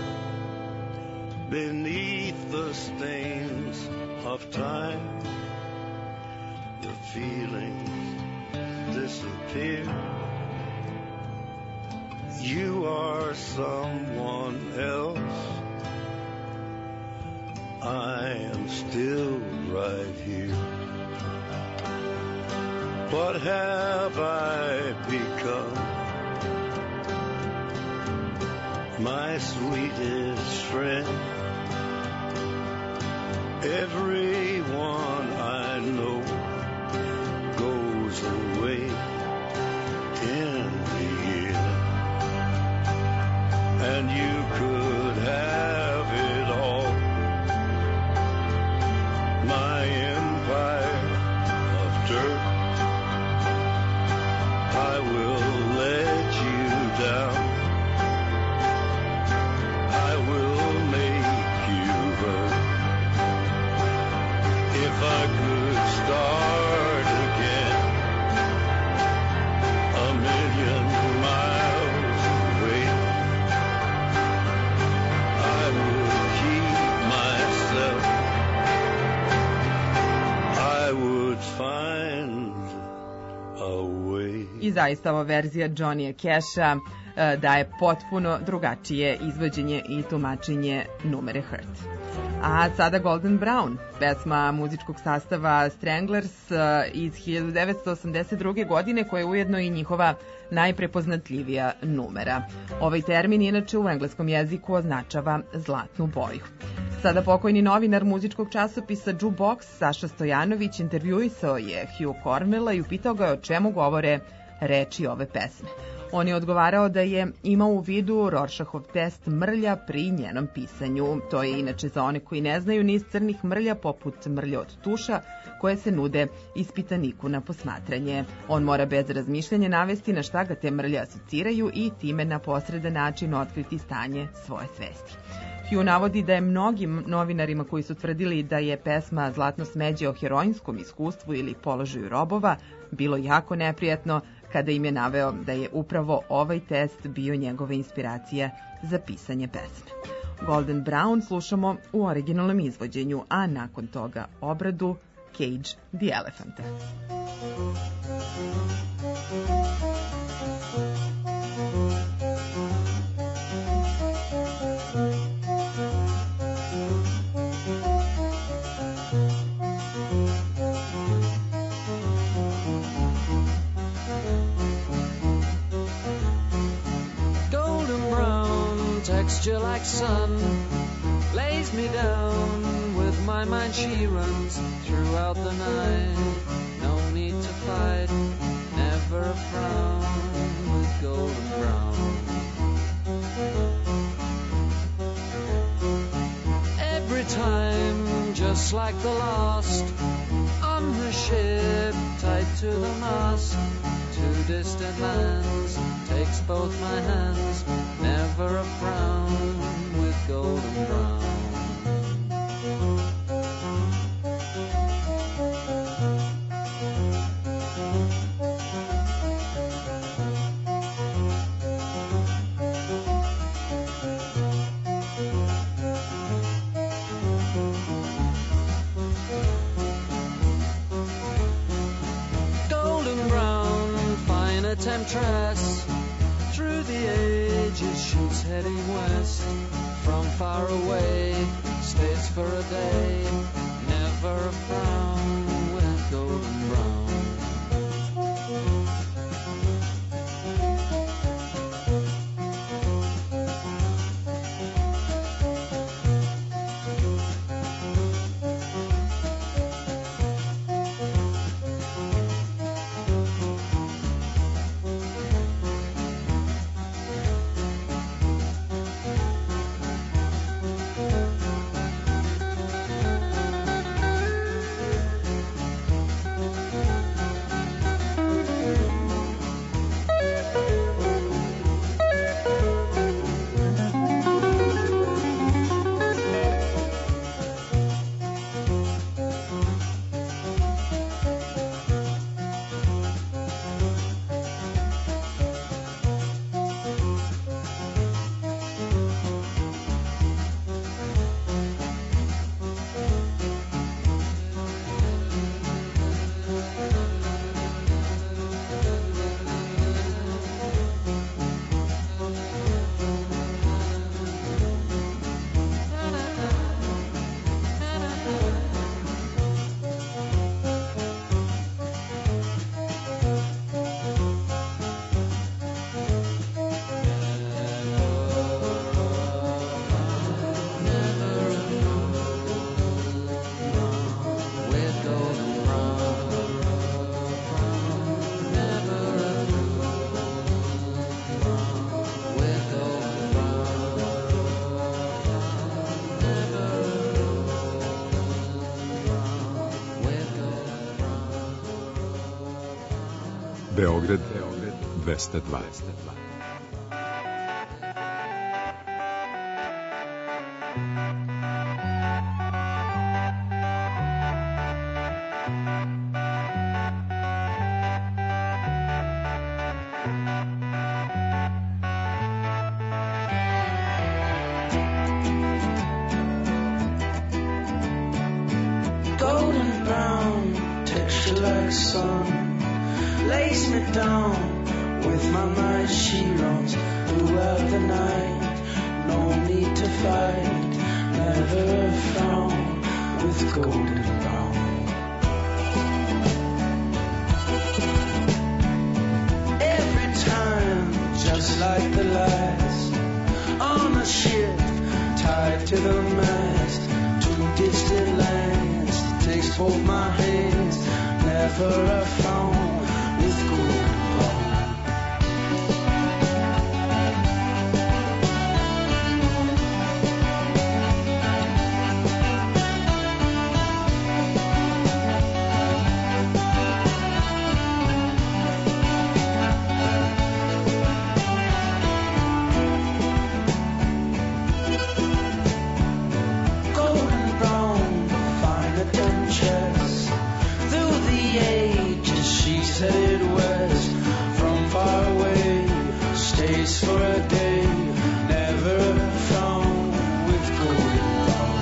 Beneath the stains of time, the feelings disappear. You are someone else. I am still right here. What have I become? My sweetest friend. Everyone I know goes away in the end. And you could have it all. My empire of dirt, I will let you down. I will make you hurt. If I could start again, a million miles away, I would keep myself. I would find a way. I zaista ova verzija Johnnyja Casha daje potpuno drugačije izvođenje i tumačenje numere Hurt. A sada Golden Brown, pesma muzičkog sastava Stranglers iz 1982. godine, koja je ujedno i njihova najprepoznatljivija numera. Ovaj termin inače u engleskom jeziku označava zlatnu boju. Sada pokojni novinar muzičkog časopisa Jukebox Saša Stojanović intervjuisao je Hugh Cornwella i upitao ga o čemu govore reči ove pesme. On je odgovarao da je imao u vidu Rorschachov test mrlja pri njenom pisanju. To je inače, za one koji ne znaju, niz crnih mrlja poput mrlja od tuša koje se nude ispitaniku na posmatranje. On mora bez razmišljanja navesti na šta ga te mrlje asociraju i time na posredan način otkriti stanje svoje svesti. Hugh navodi da je mnogim novinarima koji su tvrdili da je pesma Zlatno smeđe o heroinskom iskustvu ili položaju robova bilo jako neprijatno kada im je naveo da je upravo ovaj test bio njegova inspiracija za pisanje pesme. Golden Brown slušamo u originalnom izvođenju, a nakon toga obradu Cage the Elephanta. Texture like sun lays me down. With my mind she runs throughout the night. No need to fight, never a frown with golden brown. Every time, just like the last, on her ship tied to the mast, to distant lands, takes both my hands, never a frown with golden brown. Golden brown, fine a temptress, through the ages she's heading west. From far away, stays for a day, never a frown with golden brown. Beograd 202. Golden brown, texture like sun, lays me down with my mind. She runs throughout the night. No need to fight, never a frown with golden brown. Every time, just like the last, on a ship tied to the mast, to distant lands. Takes both my hands, never a frown with golden brown. Golden brown, finer than chess. Through the ages, she's headed west. From far away, stays for a day. Never a frown with golden brown.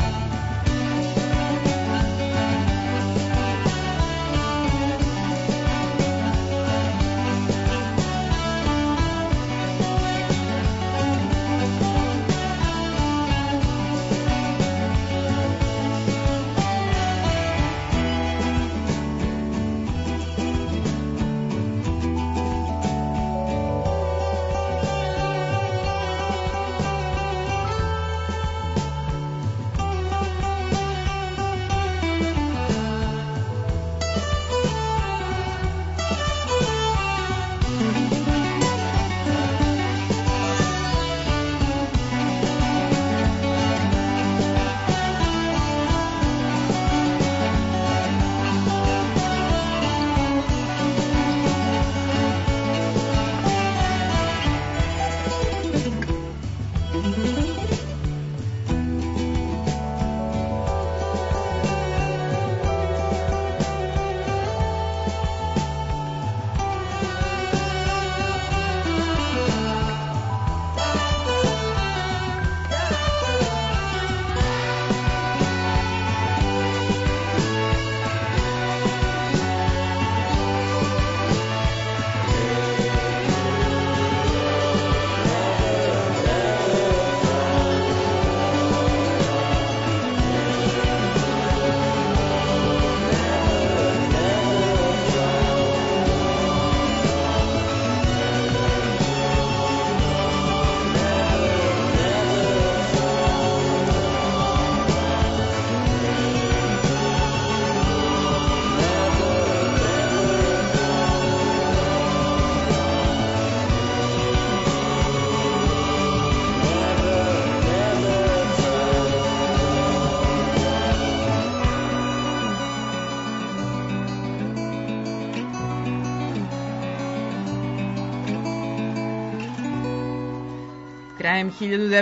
Krajem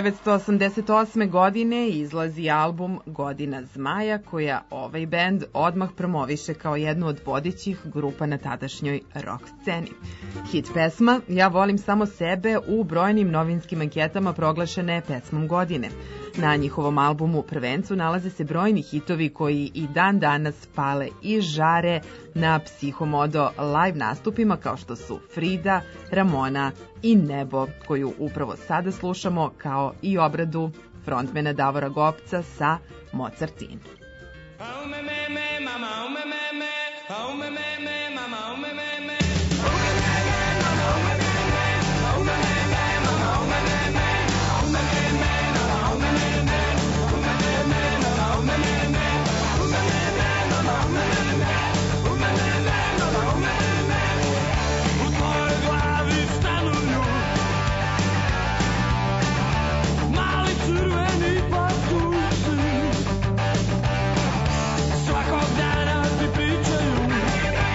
1988. godine izlazi album Godina zmaja, koja ovaj bend odmah promoviše kao jednu od vodećih grupa na tadašnjoj rock sceni. Hit pesma Ja volim samo sebe u brojnim novinskim anketama proglašena je pesmom godine. Na njihovom albumu Prvencu nalaze se brojni hitovi koji i dan danas pale i žare na Psihomodo live nastupima kao što su Frida, Ramona i Nebo, koju upravo sada slušamo, kao i obradu frontmena Davora Gopca sa Mozartin. Svakog dana ti pričaju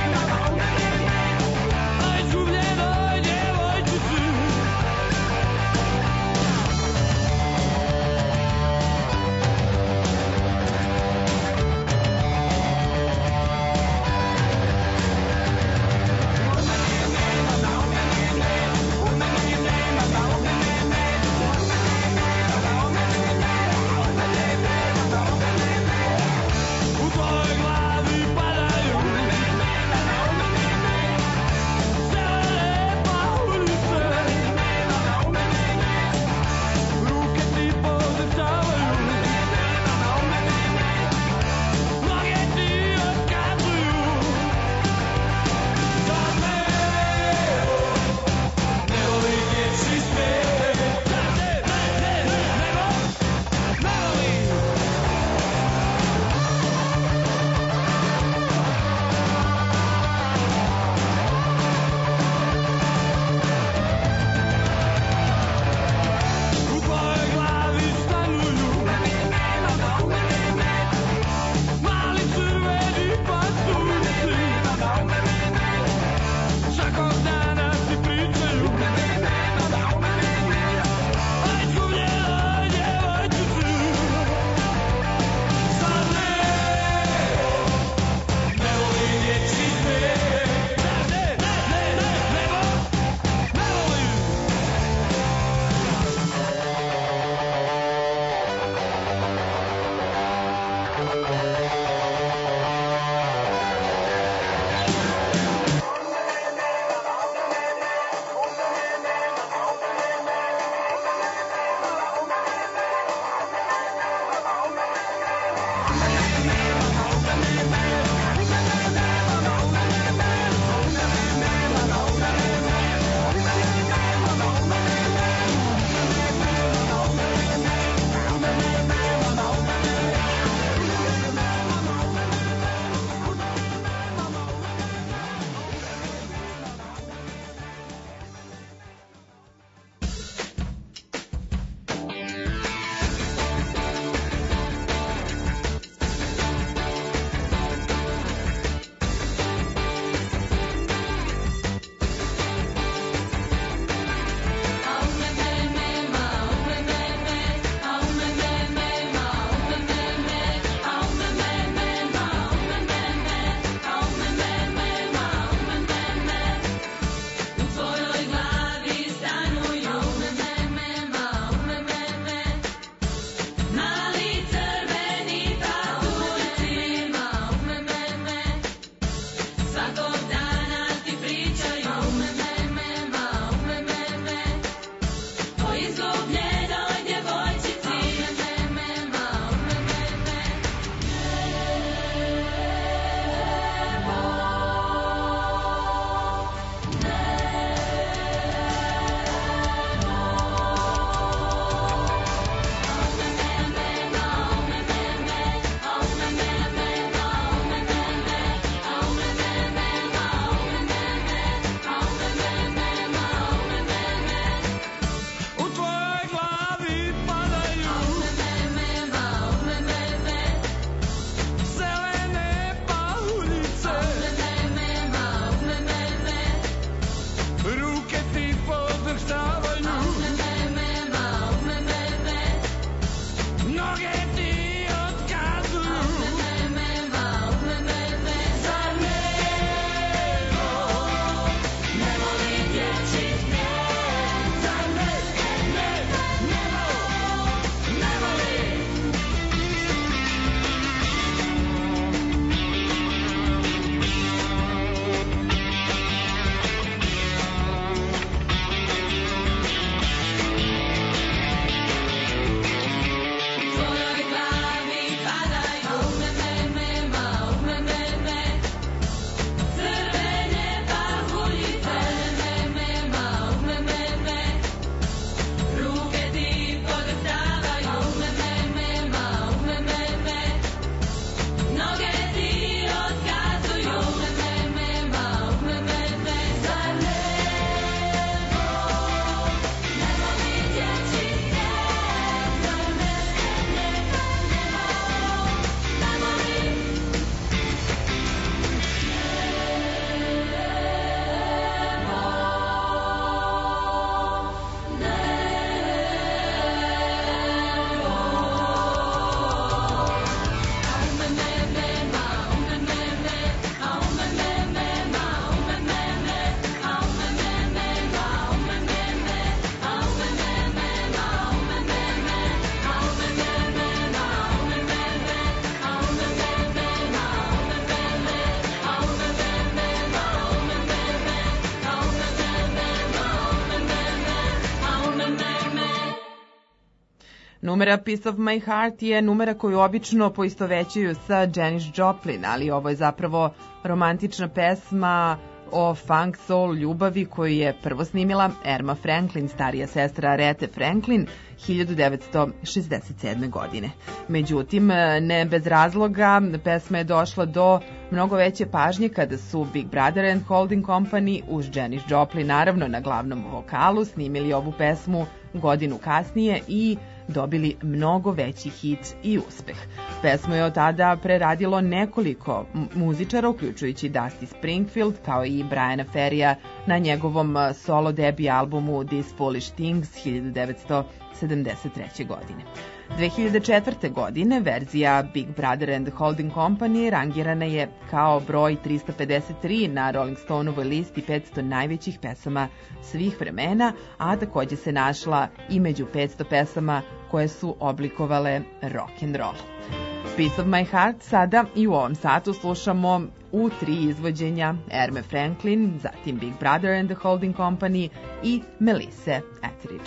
Numera Piece of My Heart je numera koju obično poistovećuju sa Janis Joplin, ali ovo je zapravo romantična pesma o funk soul ljubavi koju je prvo snimila Erma Franklin, starija sestra Arethe Franklin, 1967. godine. Međutim, ne bez razloga, pesma je došla do mnogo veće pažnje kada su Big Brother and Holding Company uz Janis Joplin, naravno na glavnom vokalu, snimili ovu pesmu godinu kasnije i dobili mnogo veći hit i uspeh. Pesmu je od tada preradilo nekoliko muzičara, uključujući Dusty Springfield, kao i Briana Ferrya na njegovom solo debi albumu These Foolish Things 1973. godine. 2004. godine verzija Big Brother and Holding Company rangirana je kao broj 353 na Rolling Stoneovoj listi 500 najvećih pesama svih vremena, a takođe se našla i među 500 pesama koje su oblikovale rock and roll. Piece of My Heart sada i u ovom satu slušamo u 3 izvođenja Erme Franklin, zatim Big Brother and the Holding Company i Melisse Etheridge.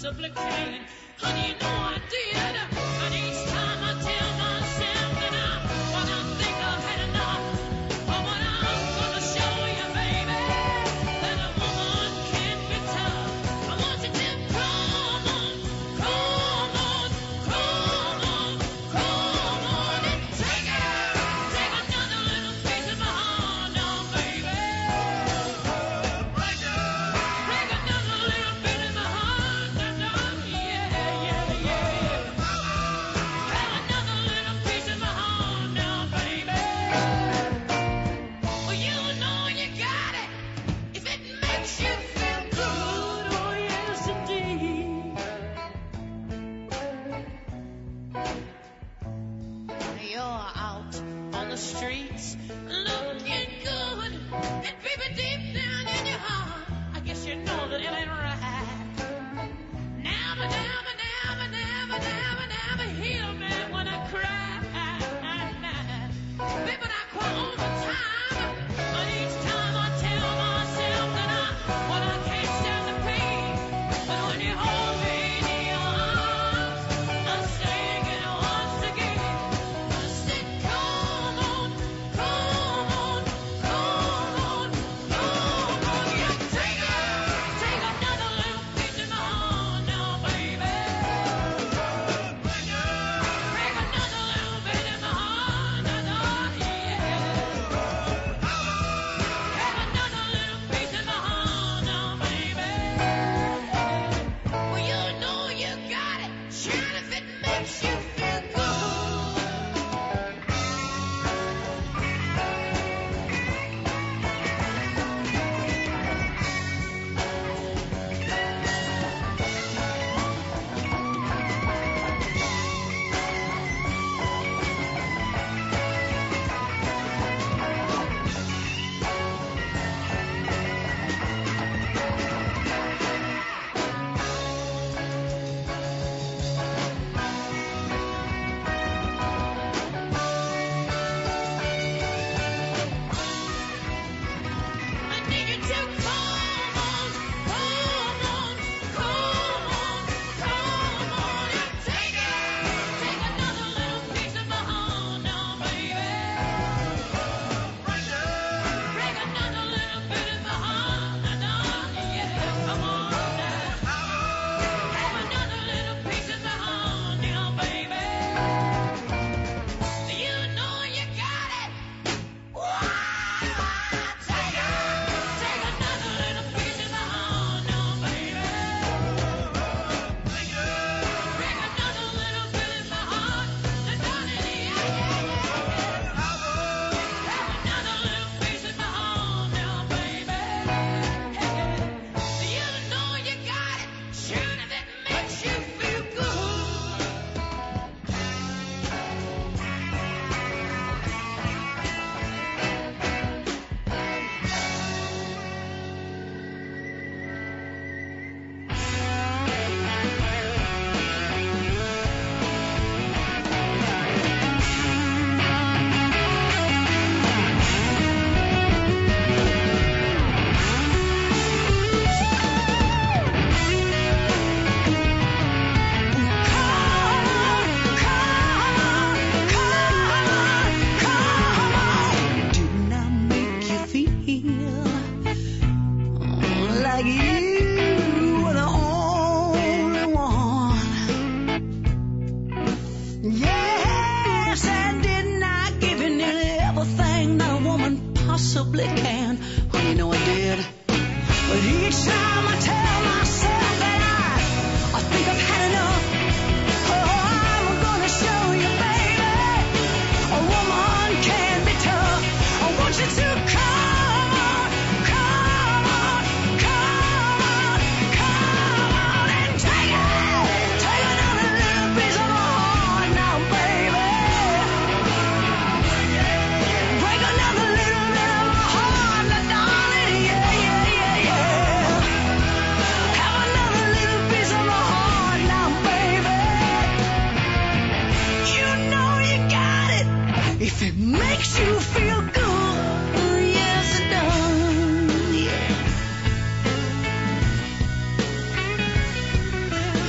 possibly can. Honey, you know I did. But each time I tell myself that when I think I've had enough, but when I'm gonna show you, baby, that a woman can be tough. I want you to come on, come on, come on, come on, and take another little piece of my heart now, baby. Break another little bit of my heart now, yeah, yeah, yeah. Have another little piece of my heart now, baby. Well, you know you got it if it makes you feel good. Oh, yes, indeed. You're out on the streets looking good, and baby, deep down in your heart, I guess you know that it ain't right. Never, never, never, never, never, never hear me when I cry. Baby, I cry all the time, but each time I tell myself that I can't stand the pain. But when you hold me in your arms, I'm saying it once again. I said, come on, come on, come on, come on. Yeah, take another little piece of my heart now, baby. Break another little bit of my heart now, yeah. Have another little piece of my heart now, baby. Well, you know you got it, sure if it makes you feel good. I need you to come on, come on, come on, come on, and take another little piece of my heart now, baby. Break another little bit of my heart now, yeah, come on now. Have another little piece of my heart now, baby. You know you got it. Take another little piece of my heart now, baby. Break another little bit of my heart, darling, yeah, yeah, yeah. Have another little piece of my heart now, baby. You know you got it, sure if it makes you feel good. Didn't I make you feel like you were the only one? Yes, and didn't I give you nearly everything that a woman possibly can? Oh, you know I did. But each time I tell myself that I think I've had enough. Oh, I'm gonna show you, baby, a woman can be tough. I want you to come on, come on, come on, come on, and take another little piece of my heart now, baby. Break another little bit of my heart now, darling, yeah, yeah, yeah, yeah.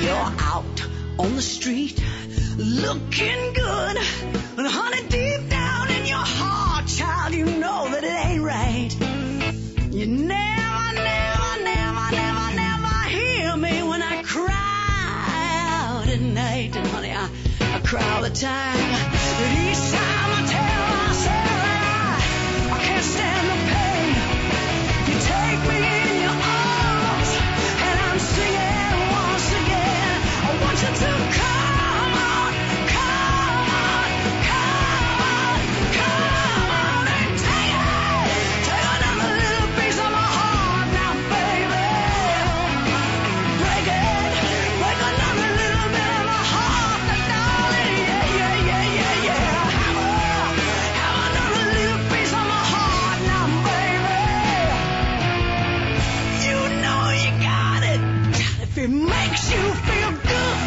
you're out on the street looking good. And honey, deep down in your heart, child, you know that it ain't right. You never, never, never, never, never hear me when I cry out at night. And honey, I cry all the time. But each time I tell myself that I can't stand the pain. You take me in your arms, and I'm singing once again. I want you to come on, come on, come on, come on and take it. Take another little piece of my heart now, baby. Break it, break another little bit of my heart, darling. Yeah, yeah, yeah, yeah, yeah. Have another little piece of my heart now, baby. You know you got it. If it makes you feel good.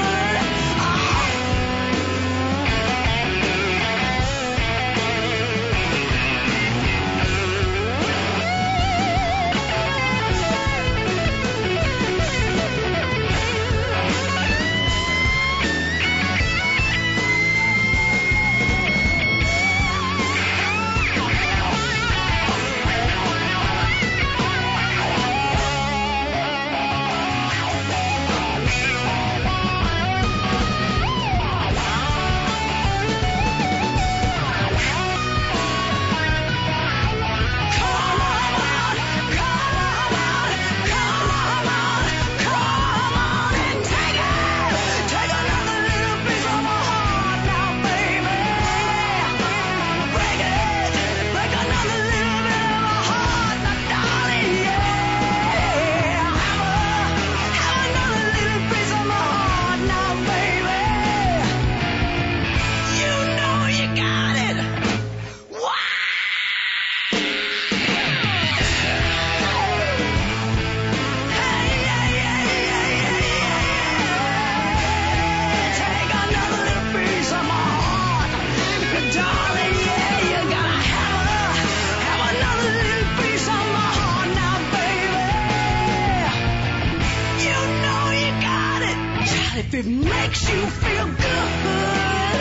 If it makes you feel good.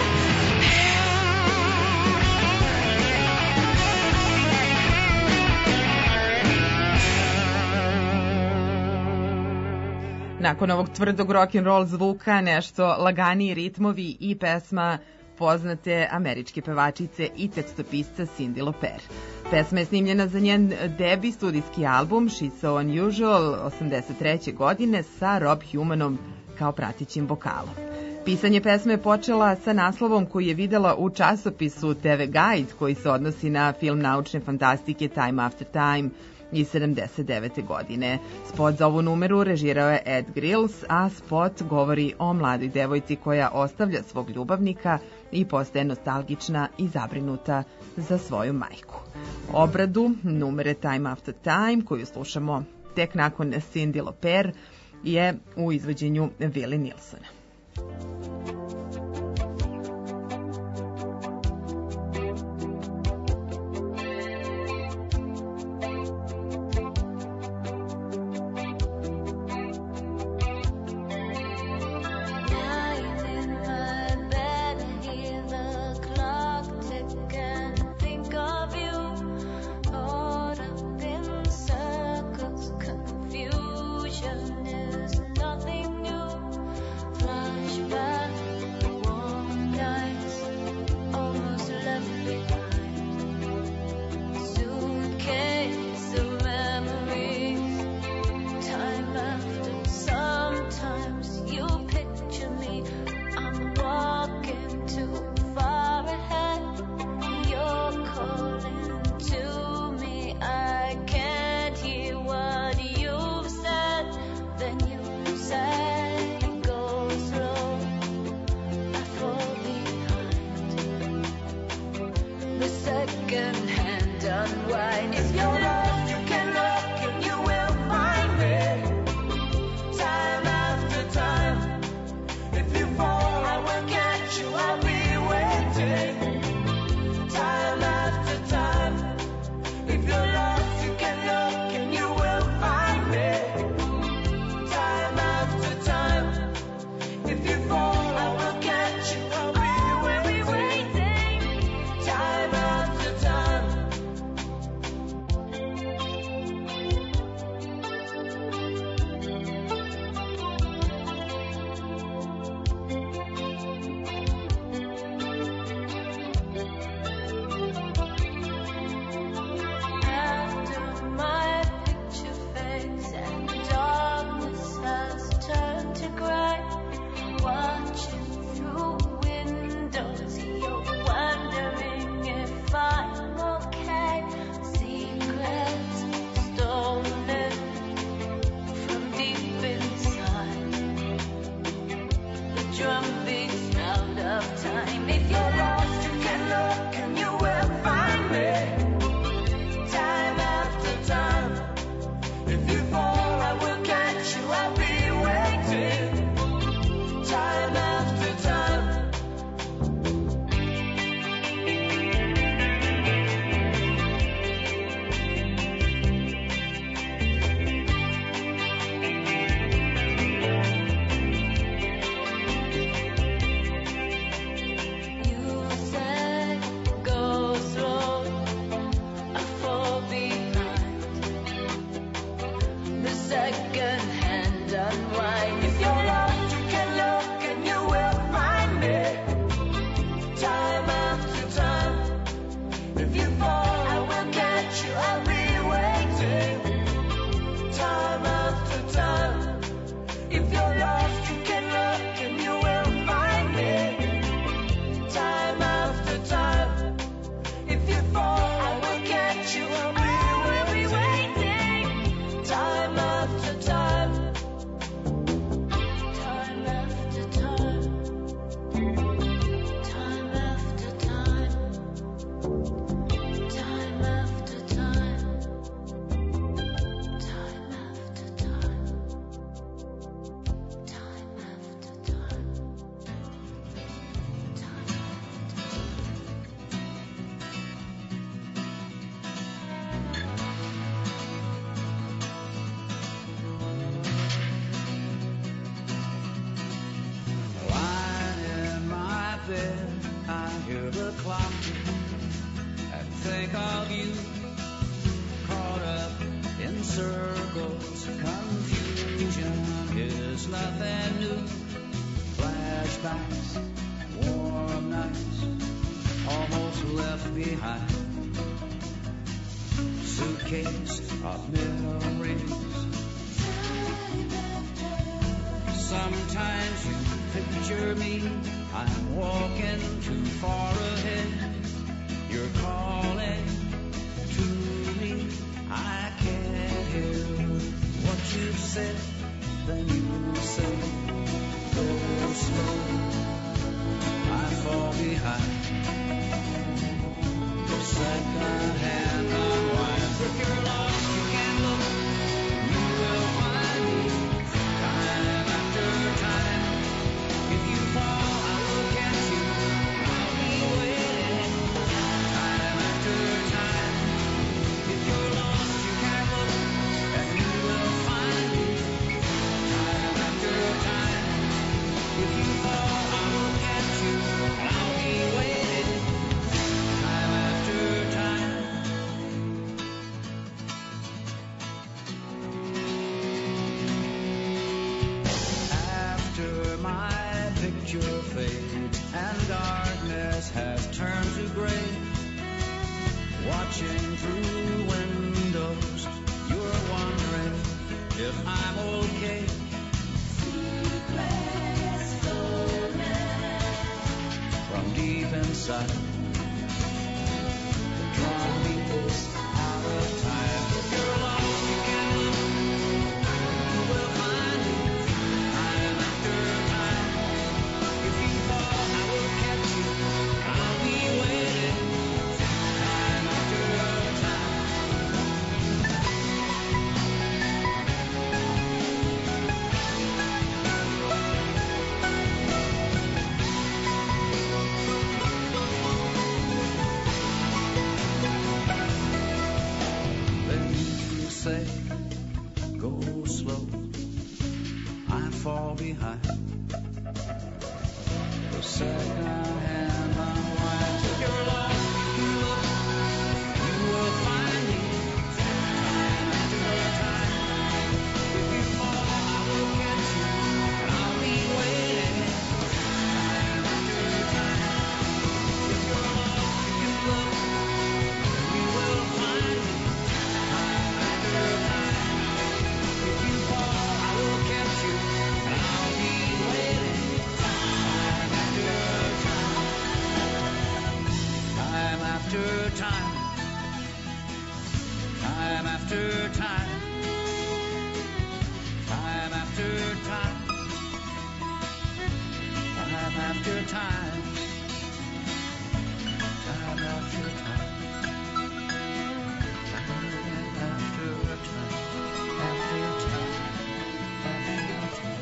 Nakon ovog tvrdog rock'n'roll zvuka, nešto laganiji ritmovi i pesma poznate američke pevačice i tekstopisca Cyndi Lauper. Pesma je snimljena za njen debi studijski album She's So Unusual 83. godine sa Rob Humanom kao pratećim vokalom. Pisanje pesme je počela sa naslovom koji je videla u časopisu TV Guide, koji se odnosi na film naučne fantastike Time After Time iz 79. godine. Spot za ovu numeru režirao je Ed Grills, a spot govori o mladoj devojci koja ostavlja svog ljubavnika i postaje nostalgična i zabrinuta za svoju majku. Obradu numere Time After Time, koju slušamo tek nakon Cyndi Lauper, je u izvođenju Willie Nilsona. Confusion is nothing new. Flashback locked and think of you caught up in circles. Confusion is nothing new. Flashbacks, warm nights, almost left behind. Suitcase of memories. Sometimes you picture me, I'm walking too far ahead. You're calling to me, I can't hear what you've said. Then you say, go slow, I fall behind. Second hand unwind. If you're lost, you can't look, you will find me. Time after time. If you fall, I will catch you. I'll be waiting. Time after time. If you're lost, you can't look, and you will find me. Time after time. If you fall, I will catch you. I'll be waiting. Time after time. After my picture fades and darkness has turned to gray, watching through windows, you're wondering if I'm okay. From deep inside, draw me out of time. If you're lost, you can't look, you will find me. Time after time. If you fall, I will catch you. I'll be waiting. Time after time. Then you say, go slow, I fall behind. The second hand unwinds. If you're lost, you look, you will find me. Time after time. If you fall, I will catch you. I'll be waiting. Time after time. If you're lost, you look, you will find me. Time after time. If you fall, I will catch you. I'll be waiting. Time after time. Time after time. Time after time. Time after time. Time after time. Time after time. Time after time. After time. After time.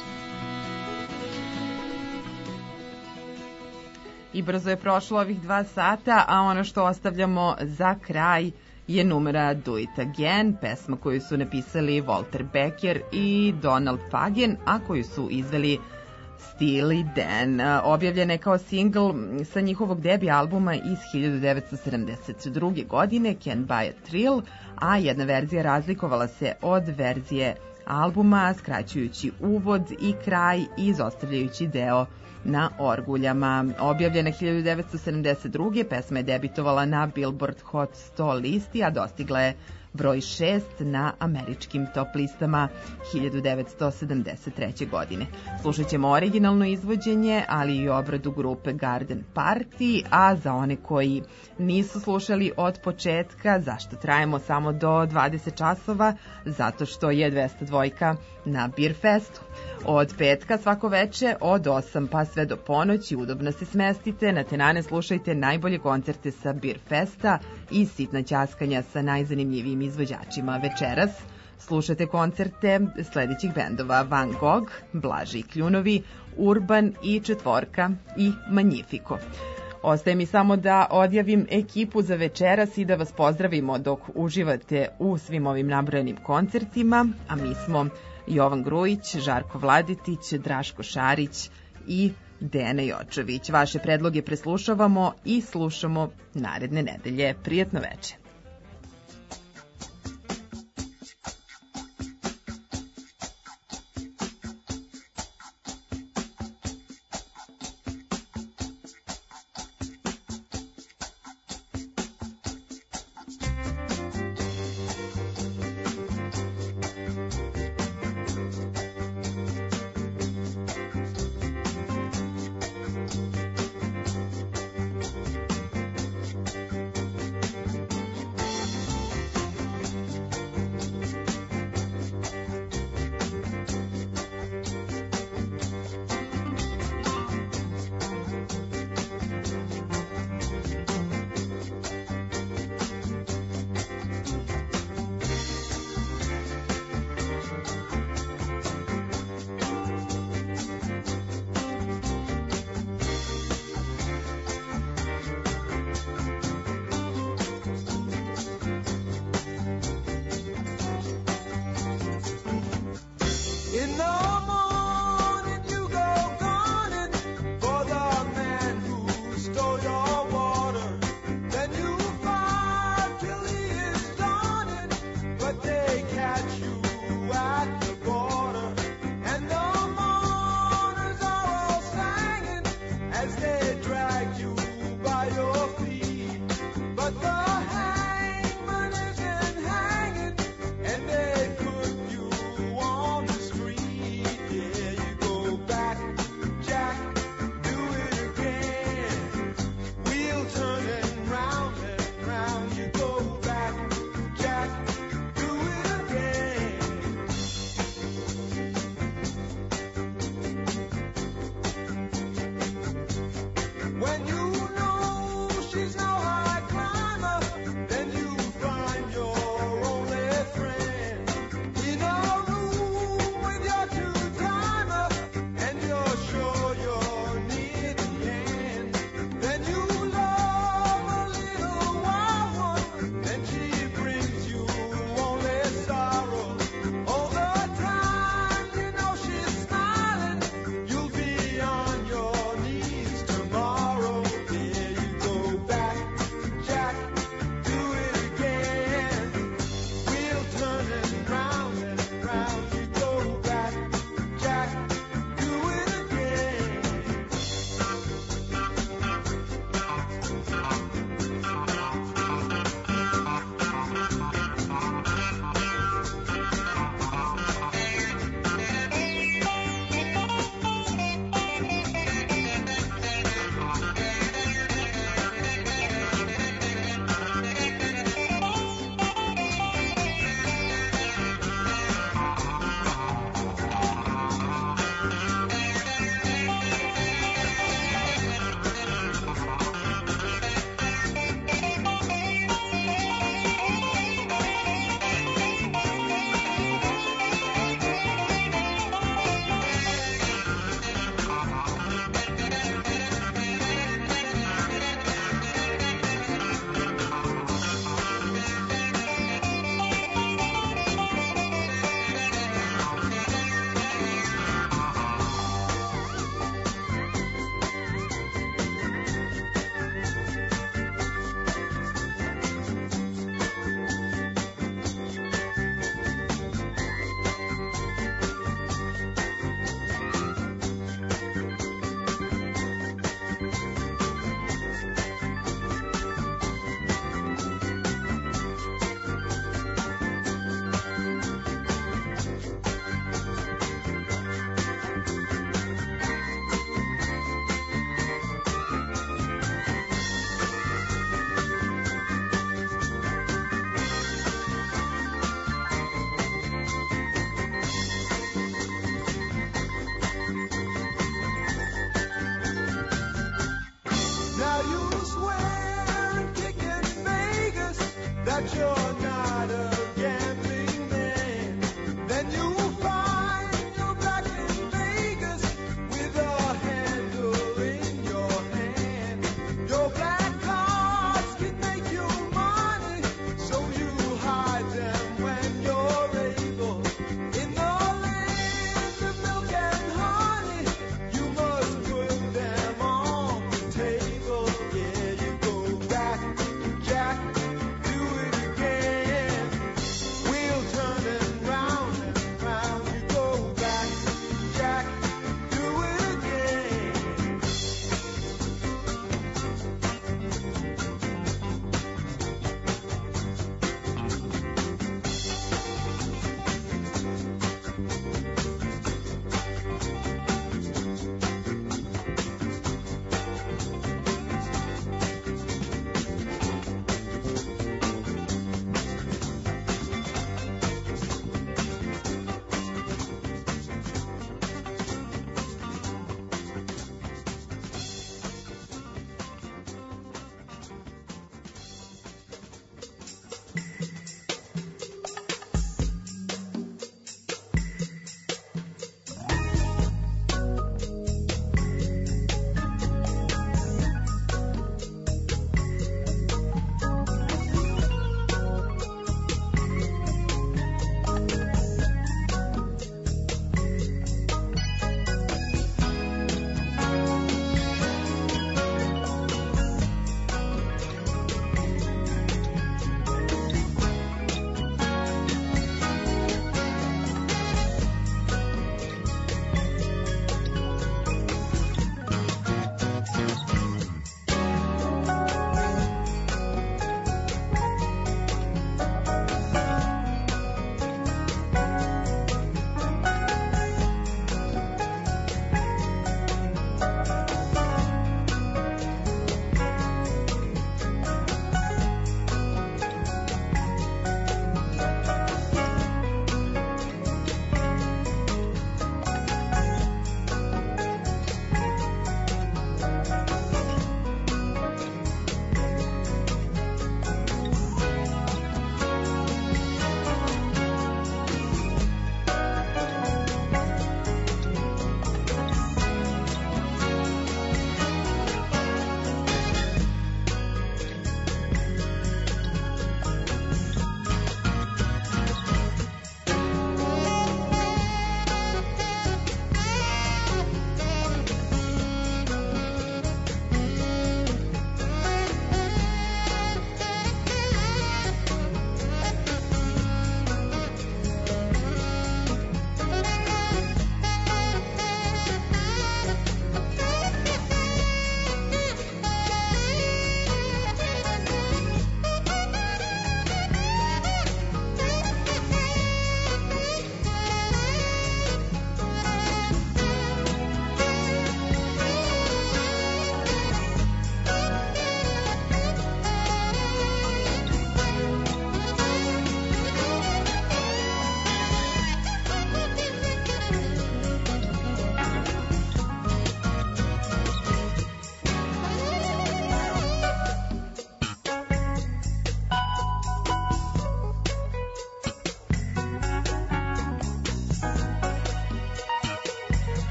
I brzo je prošlo ovih 2 sata, a ono što ostavljamo za kraj je numera Do It Again, pesma koju su napisali Walter Becker i Donald Fagen, a koju su izveli Steely Dan. Objavljena je kao singl sa njihovog debi albuma iz 1972. godine, Can't Buy a Thrill, a jedna verzija razlikovala se od verzije albuma, skraćujući uvod i kraj i izostavljajući deo na orguljama. Objavljena 1972. pesma je debitovala na Billboard Hot 100 listi, a dostigla je broj 6 na američkim top listama 1973. godine. Slušat ćemo originalno izvođenje, ali i obradu grupe Garden Party, a za one koji nisu slušali od početka, zašto trajemo samo do 20 časova? Zato što je 202 na Beer Festu. Od petka svako veče od 8 pa sve do ponoći udobno se smestite, na tenane slušajte najbolje koncerte sa Beer Festa i sitna ćaskanja sa najzanimljivijim izvođačima. Večeras slušate koncerte sledećih bendova: Van Gogh, Blaži i Kljunovi, Urban i Četvorka i Magnifico. Ostaje mi samo da odjavim ekipu za večeras i da vas pozdravimo dok uživate u svim ovim nabrojanim koncertima, a mi smo Jovan Grujić, Žarko Vladetić, Draško Šarić i Dejana Jočović. Vaše predloge preslušavamo i slušamo naredne nedelje. Prijetno veče.